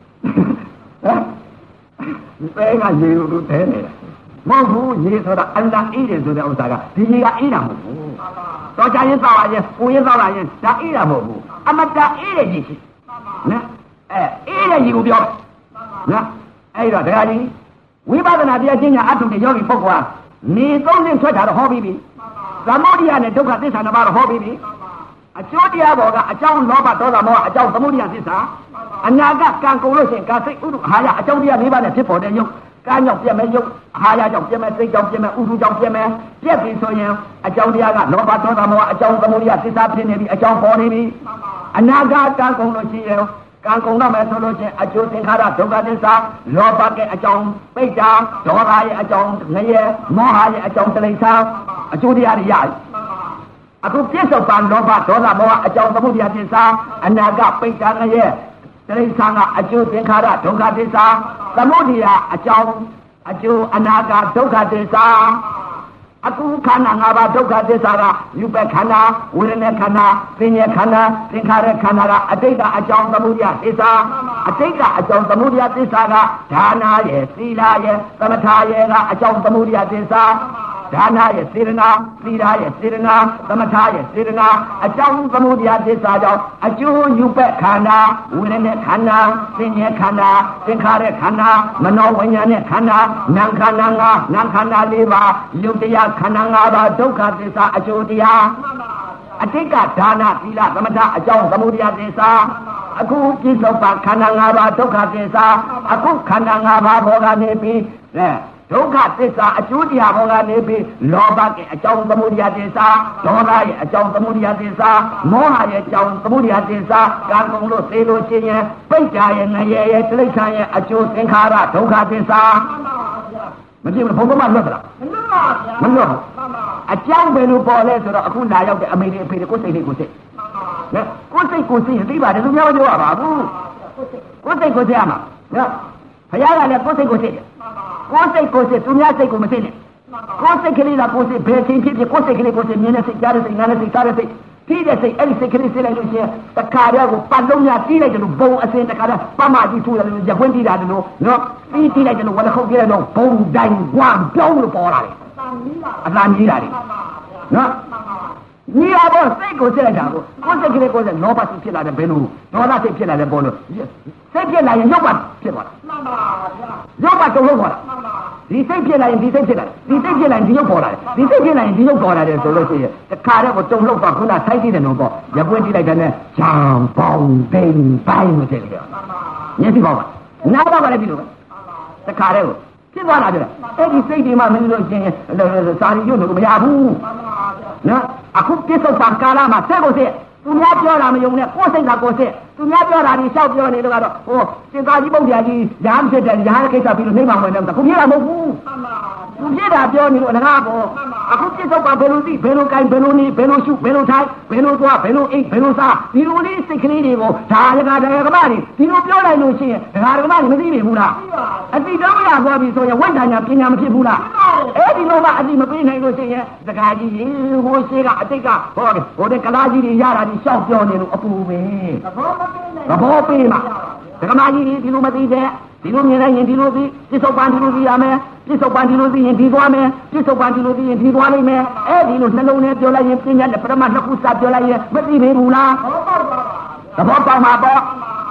B: သေအင်းကရင်လို့တဲနေတယ်မဟုတ်ဘူးရေဆိုတာအလ္လာဟ်အေးတယ်ဆိုတဲ့ဥစ္စာကဒီရေကအေးတာမဟုတ်ဘူးတော့ကြရင်သောက်ရရင်ပူရင်သောက်လာရင်ဒါအေးတာမဟုတ်ဘူးအမတအေးတဲ့ရေရှိနော်အေးတဲ့ရေကိုပြောနော်အဲ့တော့တရားကြီးဝိပဿနာတရားကျင့်ကြအထုတဲ့ယောဂီပုဂ္ဂိုလ်ကနေ30ထွက်တာတော့ဟောပြီးပြီသမုဒိယနဲ့ဒုက္ခသစ္စာနှစ်ပါးတော့ဟောပြီးပြီအကျိုးတရားပေါ်ကအကြောင်းလောဘဒေါသမောဟအကြောင်းသမုဒိယသစ္စာအနာဂတ်ကံကုန်လို့ရှိရင်ကာစိတ်ဥဒ္ဓအာဟာရအကြောင်းတရား၄ပါးနဲ့ဖြစ်ပေါ်တဲ့ယုတ်ကံကြောင့်ပြည့်မဲ့ယုတ်အာဟာရကြောင့်ပြည့်မဲ့စိတ်ကြောင့်ပြည့်မဲ့ဥဒ္ဓကြောင့်ပြည့်မဲ့ပြည့်ပြီဆိုရင်အကြောင်းတရားကလောဘဒေါသမောဟအကြောင်းသမုဒိယသစ္စာဖြစ်နေပြီအကြောင်းပေါ်နေပြီအနာဂတ်ကံကုန်လို့ရှိရင်ကံကုန်တော့မယ်ဆိုလို့ချင်းအကျိုးသင်္ခါရဒုက္ခသစ္စာလောဘရဲ့အကြောင်းပိဋ္ဌာဒေါသရဲ့အကြောင်းငရဲမောဟရဲ့အကြောင်းတိဋ္ဌာအကျိုးတရားတွေရအခုပြစ္ဆုတ်ပံလောဘဒေါသမောဟအကြောင်းသမုဒိယသစ္စာအနာဂတ်ပိဋ္ဌာငရဲတိဋ္ဌာကအကျိုးသင်္ခါရဒုက္ခသစ္စာသမုဒိယအကြောင်းအကျိုးအနာဂတ်ဒုက္ခသစ္စာအခုခန္ဓာ၅ပါးဒုက္ခသစ္စာကယူပခန္ဓာဝေဒနာခန္ဓာသင်္ညေခန္ဓာသင်္ခါရခန္ဓာကအတိတ်ကအကြောင်းသမုဒယသစ္စာအတိတ်ကအကြောင်းသမုဒယသစ္စာကဒါနာရဲ့သီလရဲ့သမထရဲ့ကအကြောင်းသမုဒယသစ္စာဒါနရဲ့စေရနာသီလရဲ့စေရနာသမထရဲ့စေရနာအကြောင်းသမုဒယသစ္စာကြောင့်အကျိုးယူပခန္ဓာဝေဒနာခန္ဓာသင်္ညေခန္ဓာသင်္ခါရခန္ဓာမနောဝိညာဉ်နဲ့ခန္ဓာနာမ်ခန္ဓာ၅နာမ်ခန္ဓာ၄ပါးယုတ်တရားခန္ဓာ၅ပါးဒုက္ခသစ္စာအကျိုးတရားအတိတ်ကဒါနသီလသမထအကြောင်းသမုဒယသစ္စာအခုပြစ္ဆုတ်ပံခန္ဓာ၅ပါးဒုက္ခသစ္စာအခုခန္ဓာ၅ပါးဘောကနေပြီးဒုက္ခသစ္စာအကျိုးတရားဘောကနေပြီးလောဘရဲ့အကြောင်းသမုဒယသစ္စာဒေါသရဲ့အကြောင်းသမုဒယသစ္စာမောဟရဲ့အကြောင်းသမုဒယသစ္စာကံကုန်လို့သေလို့ခြင်းရဲ့ပိဋ္ဌာရဲ့ငရဲရဲ့တိဋ္ဌာရဲ့အကျိုးသင်္ခါရဒုက္ခသစ္စာမကြည့်ဘူးဘုံကမှလွတ်သလားမလွတ်ဘူးအကြောင်းပဲလို့ပေါ်လဲဆိုတော့အခုလာရောက်တဲ့အမေတွေအဖေတွေကိုယ်စိတ်လေးကိုစိတ်နော်ကိုယ်စိတ်ကိုစိတ်ရင်သိပါတယ်သူများမပြောရပါဘူးကိုယ်စိတ်ကိုစိတ်ရမှာနော်ဘုရားကလည်းကိုယ်စိတ်ကိုစိတ်တယ်ကိုယ်စိတ်ကိုစိတ်သူများစိတ်ကိုမစိတ်နဲ့ကိုယ်စိတ်ကလေးကကိုယ်စိတ်ဘယ်ချိန်ဖြစ်ဖြစ်ကိုယ်စိတ်ကလေးကိုစိတ်မြင်တဲ့စိတ်ကြားတဲ့စိတ်နားတဲ့စိတ်စားတဲ့စိတ်ပြီးတဲ့စိတ်အဲ့ဒီစိတ်ကလေးစိတ်လိုက်လို့ရှိရင်တခါတည်းကိုပတ်လုံးများတီးလိုက်တယ်လို့ဘုံအစင်တခါတည်းပမကြီးထူတယ်လို့ရခွင့်တီးတာတယ်လို့နော်တီးလိုက်တယ်လို့ဝလခုတ်ကြည့်လိုက်တော့ဘုံတိုင်းဝါပြောင်းလို့ပေါ်လာတယ်အသာကြီးလာတယ်နော်ညီအဘောစိတ်ကိုစိတ်လိုက်တာကိုစိတ်ကလေးကိုစိတ်လောဘစိတ်ဖြစ်လာတယ်ဘယ်လိုဒေါသစိတ်ဖြစ်လာတယ်ပေါ်လို့စိတ်ဖြစ်လာရင်ရုပ်ပါဖြစ်သွားတာမှန်ပါဗျာရုပ်ပါတုံလို့ခေါ်တာဒီစိတ်ဖြစ်လာရင်ဒီစိတ်ဖြစ်လာတယ်ဒီစိတ်ဖြစ်လာရင်ဒီရုပ်ပေါ်လာတယ်ဒီစိတ်ဖြစ်လာရင်ဒီရုပ်ပေါ်လာတယ်ဆိုလို့ရှိရင်တခါတည်းကိုတုံလို့ပါခုနထိုက်ကြည့်တယ်လို့ပေါ့ရပွင့်ကြည့်လိုက်တဲ့နဲ့ဂျံပေါင်းဒိန်ပိုင်းမဖြစ်လေမျက်စိပေါက်ပါနားပေါက်ကလည်းပြီလို့ပဲတခါတည်းကိုဖြစ်သွားတာကြတယ်အဲ့ဒီစိတ်တွေမှမင်းတို့ချင်းစာရီရွတ်လို့မရဘူးနော်အခုပြစ္ဆုတ်ပံကာလမှာဆက်ကိုဆက်သူများပြောတာမယုံနဲ့ကိုယ်စိတ်ကကိုယ်ဆက်သူများပြောတာဒီလျှောက်ပြောနေလို့ကတော့ဟိုစင်သာကြီးပုတ်ပြာကြီးရားမဖြစ်တယ်ရားကိစ္စပြီးလို့နေမှဝင်တယ်ခုပြတာမဟုတ်ဘူးသူပြတာပြောနေလို့အလကားပေါ့အခုပြစ္ဆုတ်ပံဘယ်လိုသိဘယ်လိုကိုင်ဘယ်လိုနေဘယ်လိုရှုဘယ်လိုထိုင်ဘယ်လိုသွားဘယ်လိုအိတ်ဘယ်လိုစားဒီလိုလေးစိတ်ကလေးတွေကိုဒါရကဓမ္မတွေဒီလိုပြောလိုက်လို့ရှိရင်ဓမ္မတွေမသိနေဘူးလားအတိတော့မရသွားပြီဆိုရင်ဝိညာဉ်ပညာမဖြစ်ဘူးလားအဲ့ဒီလိုမှအတိမပေးနိုင်လို့ရှိရင်စကားကြီးဟိုရှိကအတိတ်ကဟိုတဲ့ကလားကြီးတွေရတာဒီရှောက်ပြောနေလို့အပူပဲသဘောပေးမှာဓမ္မကြီးဒီလိုမသိတဲ့ဒီလိုမြင်လိုက်ရင်ဒီလိုသိပြစ္ဆုတ်ပံဒီလိုသိရမယ်ပြစ္ဆုတ်ပံဒီလိုသိရင်ဒီသွားမယ်ပြစ္ဆုတ်ပံဒီလိုသိရင်ဒီသွားလိမ့်မယ်အဲ့ဒီလိုနှလုံးနဲ့ပြောလိုက်ရင်ပညာနဲ့ပရမတ်နှစ်ခုစပြောလိုက်ရင်မသိသေးဘူးလားသဘောပေါက်မှာပေါ့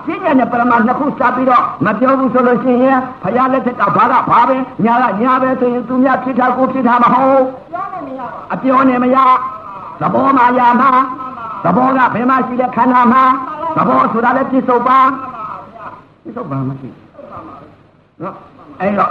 B: ပြဉ္ညာနဲ့ပရမနှစ်ခုစပ်ပြီးတော့မပြောဘူးဆိုလို့ရှိရင်ဘုရားလက်ထက်ကဘာကဘာပဲညာကညာပဲဆိုရင်သူများဖြစ်တာကိုဖြစ်တာမဟုတ်အပြောနဲ့မရသဘောမှရမှာသဘောကဘယ်မှာရှိတဲ့ခန္ဓာမှာသဘောဆိုတာလည်းပြစ္ဆုတ်ပါပြစ္ဆုတ်ပါမရှိနော်အဲ့တော့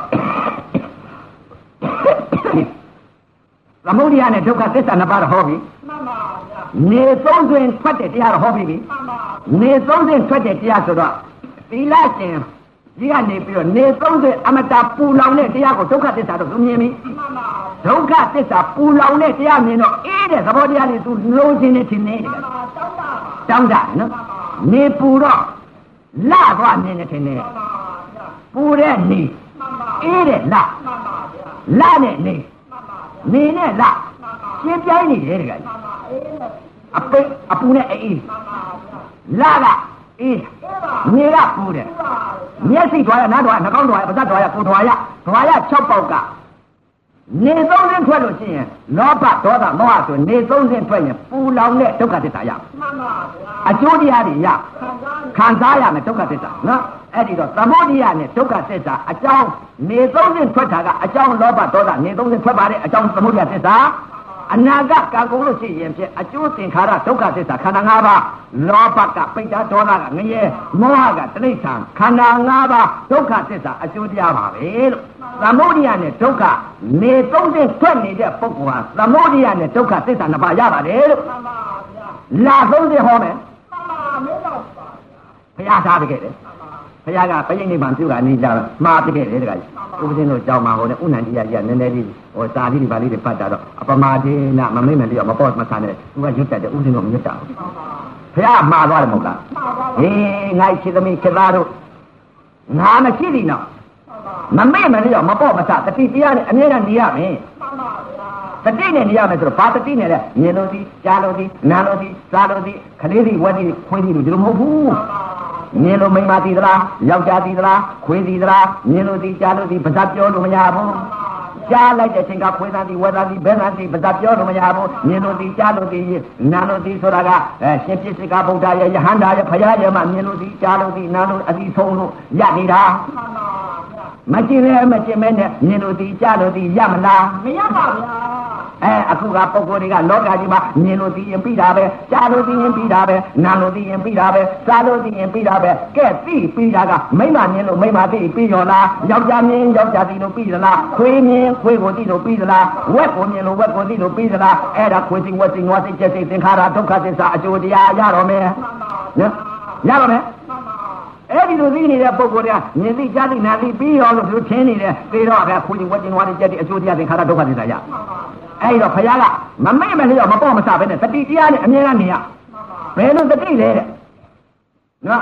B: သမုဒိယနဲ့ဒုက္ခသစ္စာနှစ်ပါးတော့ဟောပြီနေသုံးတွင်ထွက်တဲ့တရားတော့ဟောပြီနေသုံးတွင်ထွက်တဲ့တရားဆိုတော့သီလရှင်ကြီးကနေပြီးတော့နေသုံးတွင်အမတပူလောင်တဲ့တရားကိုဒုက္ခသစ္စာတော့သူမြင်ပြီဒုက္ခသစ္စာပူလောင်တဲ့တရားမြင်တော့အေးတဲ့သဘောတရားလေးသူလုံးချင်းနဲ့ထင်နေတယ်တောင်းတာနော်နေပူတော့လာသွားမြင်နေထင်နေပူတဲ့နေအေးတဲ့လာနဲ့နေနဲ့လာရှင်းပြိုင်းနေတယ်တကယ်အပူနဲ့အေးလာကအေးနေကပူတယ်မျက်စိထွားရနားထွားရနှာခေါင်းထွားရပါးစပ်ထွားရကိုယ်ထွားရ6ပေါက်ကနေသုံးစင်းထွက်လို့ရှိရင်လောဘဒေါသမောဟဆိုနေသုံးစင်းထွက်ရင်ပူလောင်တဲ့ဒုက္ခသစ္စာရအကျိုးတရားတွေရခံစားရမယ်ဒုက္ခသစ္စာနော်အဲ့ဒီတော့သမုဒိယနဲ့ဒုက္ခသစ္စာအကြောင်းနေသုံးစင်းထွက်တာကအကြောင်းလောဘဒေါသနေသုံးစင်းထွက်ပါတဲ့အကြောင်းသမုဒိယသစ္စာအနာဂတ်ကံကုန်လို့ရှိရင်ဖြင့်အကျိုးသင်္ခါရဒုက္ခသစ္စာခန္ဓာ၅ပါးလောဘကပိဋကဒေါသကငရဲမောဟကတိဋ္ဌံခန္ဓာ၅ပါးဒုက္ခသစ္စာအကျိုးတရားပါပဲလို့သမုဒိယနဲ့ဒုက္ခနေသုံးစင်းထွက်နေတဲ့ပုဂ္ဂိုလ်ဟာသမုဒိယနဲ့ဒုက္ခသစ္စာနှစ်ပါးရပါတယ်လို့လာသုံးစင်းဟောမယ်ဘုရားထားတကယ်လေဘုရားကပရိနိဗ္ဗာန်ပြုတာနေကြမှားတကယ်လေတကယ်ဥပဇင်းတို့ကြောင်းမှာဟိုနဲ့ဥဏ္ဏကြီးရနည်းနည်းလေးဟိုစာလေးတွေပါလေးတွေဖတ်တာတော့အပမာဒေနမမိတ်မယ်လေးတော့မပေါ့မဆန်နဲ့သူကရွတ်တတ်တယ်ဥပဇင်းတို့မရွတ်တာဘူးဘုရားမှားသွားတယ်မဟုတ်လားဟေးငါ့ချစ်သမီးခေသားတို့ငါမရှိသေးနော်မမိတ်မယ်လေးတော့မပေါ့မဆတတိတရားနဲ့အမြဲတမ်းနေရမယ်တတိနဲ့နေရမယ်ဆိုတော့ဘာတတိနဲ့လဲမြင်လို့ဒီကြားလို့ဒီနားလို့ဒီစားလို့ဒီခလေးဒီဝက်ဒီခွေးဒီလို့ဒီလိုမဟုတ်ဘူးမြင်လို့မိမသိသလားယောက်ျားသိသလားခွေးသိသလားမြင်လို့သိကြားလို့သိပါးပြောလို့မရဘူးကြားလိုက်တဲ့အချိန်ကခွေးသားသိဝက်သားသိဘယ်သားသိပါးပြောလို့မရဘူးမြင်လို့သိကြားလို့သိနားလို့သိဆိုတာကရှင်ပြစ္ဆေကဗုဒ္ဓရဲ့ယဟန္တာရဲ့ဘုရားရဲ့မှာမြင်လို့သိကြားလို့သိနားလို့အသိဆုံးလို့ရနေတာမကျင်လဲမကျင်မဲနဲ့မြင်လို့သိကြားလို့သိရမလားမရပါဗျာအခုကပုဂ္ဂိုလ်တွေကလောကကြီးမှာမြင်လို့သိရင်ပြီးတာပဲကြားလို့သိရင်ပြီးတာပဲနားလို့သိရင်ပြီးတာပဲစားလို့သိရင်ပြီးတာပဲကဲသိပြီးတာကမိမမြင်လို့မိမသိပြီးရောလားယောက်ျားမြင်ယောက်ျားသိလို့ပြီးသလားခွေးမြင်ခွေးကိုသိလို့ပြီးသလားဝက်ကိုမြင်လို့ဝက်ကိုသိလို့ပြီးသလားအဲ့ဒါခွေးစိဝက်စိနွားစိချက်စိသင်္ခါရဒုက္ခသစ္စာအကျိုးတရားရတော့မယ်နော်ရတော့မယ်အဲ့ဒီလိုသိနေတဲ့ပုဂ္ဂိုလ်တွေကမြင်သိကြားသိနာသိပြီးရောလို့သူထင်းနေတယ်ပြီးတော့အခါခွေးစိဝက်စိနွားစိချက်တဲ့အကျိုးတရားသင်္ခါရဒုက္ခသစ္စာရအဲ့တော့ဘုရားကမမိတ်မလျော့မပေါ့မဆပဲနဲ့တတိတရားနဲ့အမြဲတမ်းနေရဘယ်လိုတတိလဲတဲ့နော်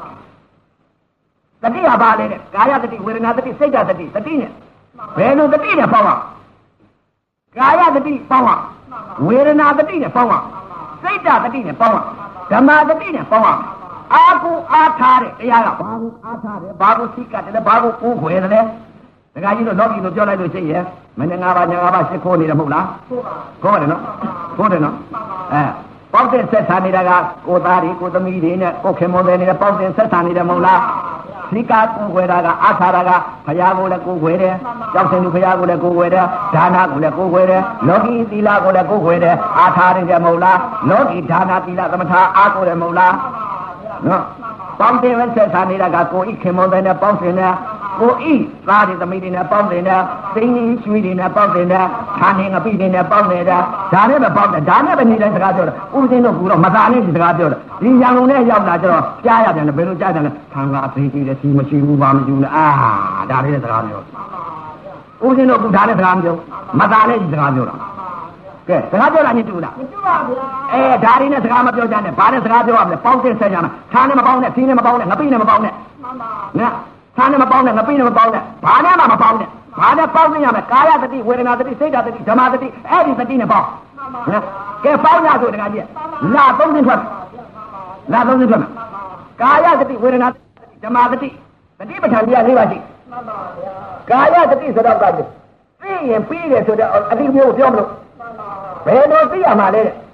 B: တတိကဘာလဲတဲ့ကာယတတိဝေဒနာတတိစိတ်ဓာတ်တတိတတိနဲ့ဘယ်လိုတတိနဲ့ပေါ့ပါကာယတတိပေါ့ပါဝေဒနာတတိနဲ့ပေါ့ပါစိတ်ဓာတ်တတိနဲ့ပေါ့ပါဓမ္မတတိနဲ့ပေါ့ပါအာကုအားထားတဲ့တရားကဘာကိုအားထားတယ်ဘာကိုစိတ်ကတယ်လဲဘာကိုကိုးခွဲတယ်လဲဒကာကြီးတို့လောကီလို့ပြောလိုက်လို့ရှိရင်မင်းငါးပါးရှစ်ခိုးနေတယ်မဟုတ်လားခိုးတယ်နော်ခိုးတယ်နော်ပေါက်တဲ့ဆက်ဆံနေတာကကိုသားတွေကိုသမီးတွေနဲ့ကိုခင်မွန်တွေနဲ့ပေါက်တဲ့ဆက်ဆံနေတယ်မဟုတ်လားသီကာကိုခွဲတာကအားထားတာကဘုရားကိုလည်းကိုခွဲတယ်ကြောက်စင်လူဘုရားကိုလည်းကိုခွဲတယ်ဒါနကိုလည်းကိုခွဲတယ်လောကီသီလကိုလည်းကိုခွဲတယ်အားထားတယ်မဟုတ်လားလောကီဒါနသီလသမထအားကိုလည်းမဟုတ်လားနော်ပေါက်တဲ့ဆက်ဆံနေတာကကိုဤခင်မွန်တွေနဲ့ပေါက်စင်နဲ့ကိုဤသားတွေသမီးတွေနဲ့ပေါက်နေတာသိင်းကြီးရွှေတွေနဲ့ပေါက်နေတာခါနေငပိတွေနဲ့ပေါက်နေတာဒါနဲ့ပဲပေါက်တယ်ဒါနဲ့ပဲနေတိုင်းစကားပြောတာဥပဒေတို့ကူတော့မသာနဲ့ဒီစကားပြောတာဒီရန်ကုန်နဲ့ရောက်လာကျတော့ကြားရပြန်တယ်ဘယ်လိုကြားတယ်လဲခံကအသေးသေးတယ်စီမရှိဘူးဘာမရှိဘူးလဲဒါလေးနဲ့စကားပြောဥပဒေတို့ကူဒါနဲ့စကားပြောမသာနဲ့ဒီစကားပြောတာကဲစကားပြောတာညတူလားမတူပါဗျာဒါလေးနဲ့စကားမပြောကြနဲ့ဘာနဲ့စကားပြောရမလဲပေါက်တဲ့ဆက်ကြမှာခါနဲ့မပေါက်နဲ့စီးနဲ့မပေါက်နဲ့ငပိနဲ့မပေါက်နဲ့နော်သာနဲ့မပေါင်းနဲ့ငပိနဲ့မပေါင်းနဲ့ဘာနဲ့မှမပေါင်းနဲ့ဘာနဲ့ပေါင်းသိရမယ်ကာယတတိဝေဒနာတတိစိတ်ဓာတ်တတိဓမ္မတတိအဲ့ဒီတတိနဲ့ပေါင်းနော်ကဲပေါင်းရဆိုတကကြီးလာသုံးသိထွက်မယ်ကာယတတိဝေဒနာတတိဓမ္မတတိတတိပဋ္ဌာန်တရား၄ပါးရှိကာယတတိဆိုတော့ကသိရင်ပြီးတယ်ဆိုတော့အတိမျိုးပြောမလို့ဘယ်လိုသိရမှာလဲ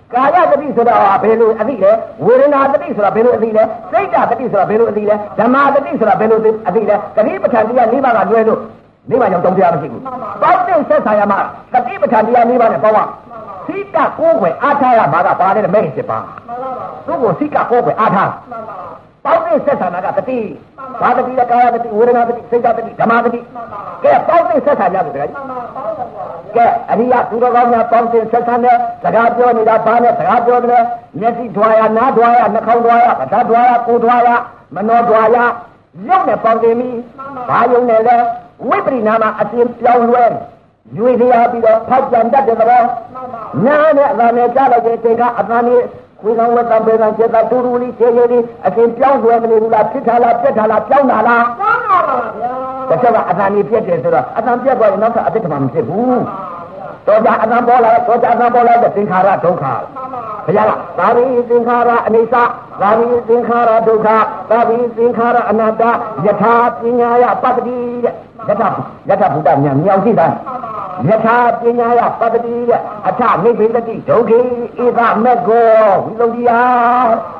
A: ကာယတတိဆိုတာဘယ်လိုအသိလဲဝေဒနာတတိဆိုတာဘယ်လိုအသိလဲစိတ်တတိဆိုတာဘယ်လိုအသိလဲဓမ္မတတိဆိုတာဘယ်လိုအသိလဲတတိပဋ္ဌာန်တရား၄ပါးကလွဲလို့၄ပါးကြောင့်တောင်းတရားမရှိဘူးပေါင်းတဲ့ဆက်ဆံရမှာတတိပဋ္ဌာန်တရား၄ပါးနဲ့ပေါင်းပါစိတ်ကကိုယ်ွယ်အားထားရမှာကပါတဲ့မဲ့7ပါးသူ့ကိုစိတ်ကကိုယ်ွယ်အားထားပေါင်းတဲ့ဆက်ဆံတာကတတိဘာတတိလဲကာယတတိဝေဒနာတတိစိတ်တတိဓမ္မတတိကဲပေါင်းတဲ့ဆက်ဆံကြလို့တကယ်ကဲအရိယသူတော်ကောင်းများပေါင်းတဲ့ဆက်ဆံတဲ့စကားပြောနေတာဘာနဲ့စကားပြောတယ်မျက်စိဓွာရနားဓွာရနှာခေါင်းဓွာရပဋ္ဌာဓွာရကိုယ်ဓွာရမနောဓွာရရုပ်နဲ့ပေါင်းတင်ပြီးဘာယုံနဲ့လဲဝိပရိနာမအစဉ်ပြောင်းလဲရွေလျာပြီးတော့ဖောက်ပြန်တတ်တဲ့သဘောညာနဲ့အသာနဲ့ကြားလိုက်တဲ့အချိန်ကအသာနဲ့ခွေးကောင်ဝတ်တံပေကံကျက်တာတူတူလေးခြေခြေလေးအစဉ်ပြောင်းလဲမနေဘူးလားဖြစ်ထားလားပြက်ထားလားပြောင်းတာလားပြောင်းတာပါဗျာတစ်ချက်ကအသာနဲ့ပြက်တယ်ဆိုတော့အသာပြက်သွားရင်နောက်ထပ်အတိတ်ကမှမဖြစ်ဘူးတော့ကြအသာပေါ်လာတော့ကြအသာပေါ်လာတဲ့သင်္ခါရဒုက္ခဘုရားကသာဝိသင်္ခါရအနိစ္စသာဝိသင်္ခါရဒုက္ခသာဝိသင်္ခါရအနတ္တယထာပညာယပတ္တိတဲ့ယထာဘုဒ္ဓဉာဏ်မြောက်ရှိတာယထာပညာယပတ္တိတဲ့အထနိဗ္ဗေတတိဒုက္ခိဧသမဂ္ဂောဝိသုဒ္ဓိယ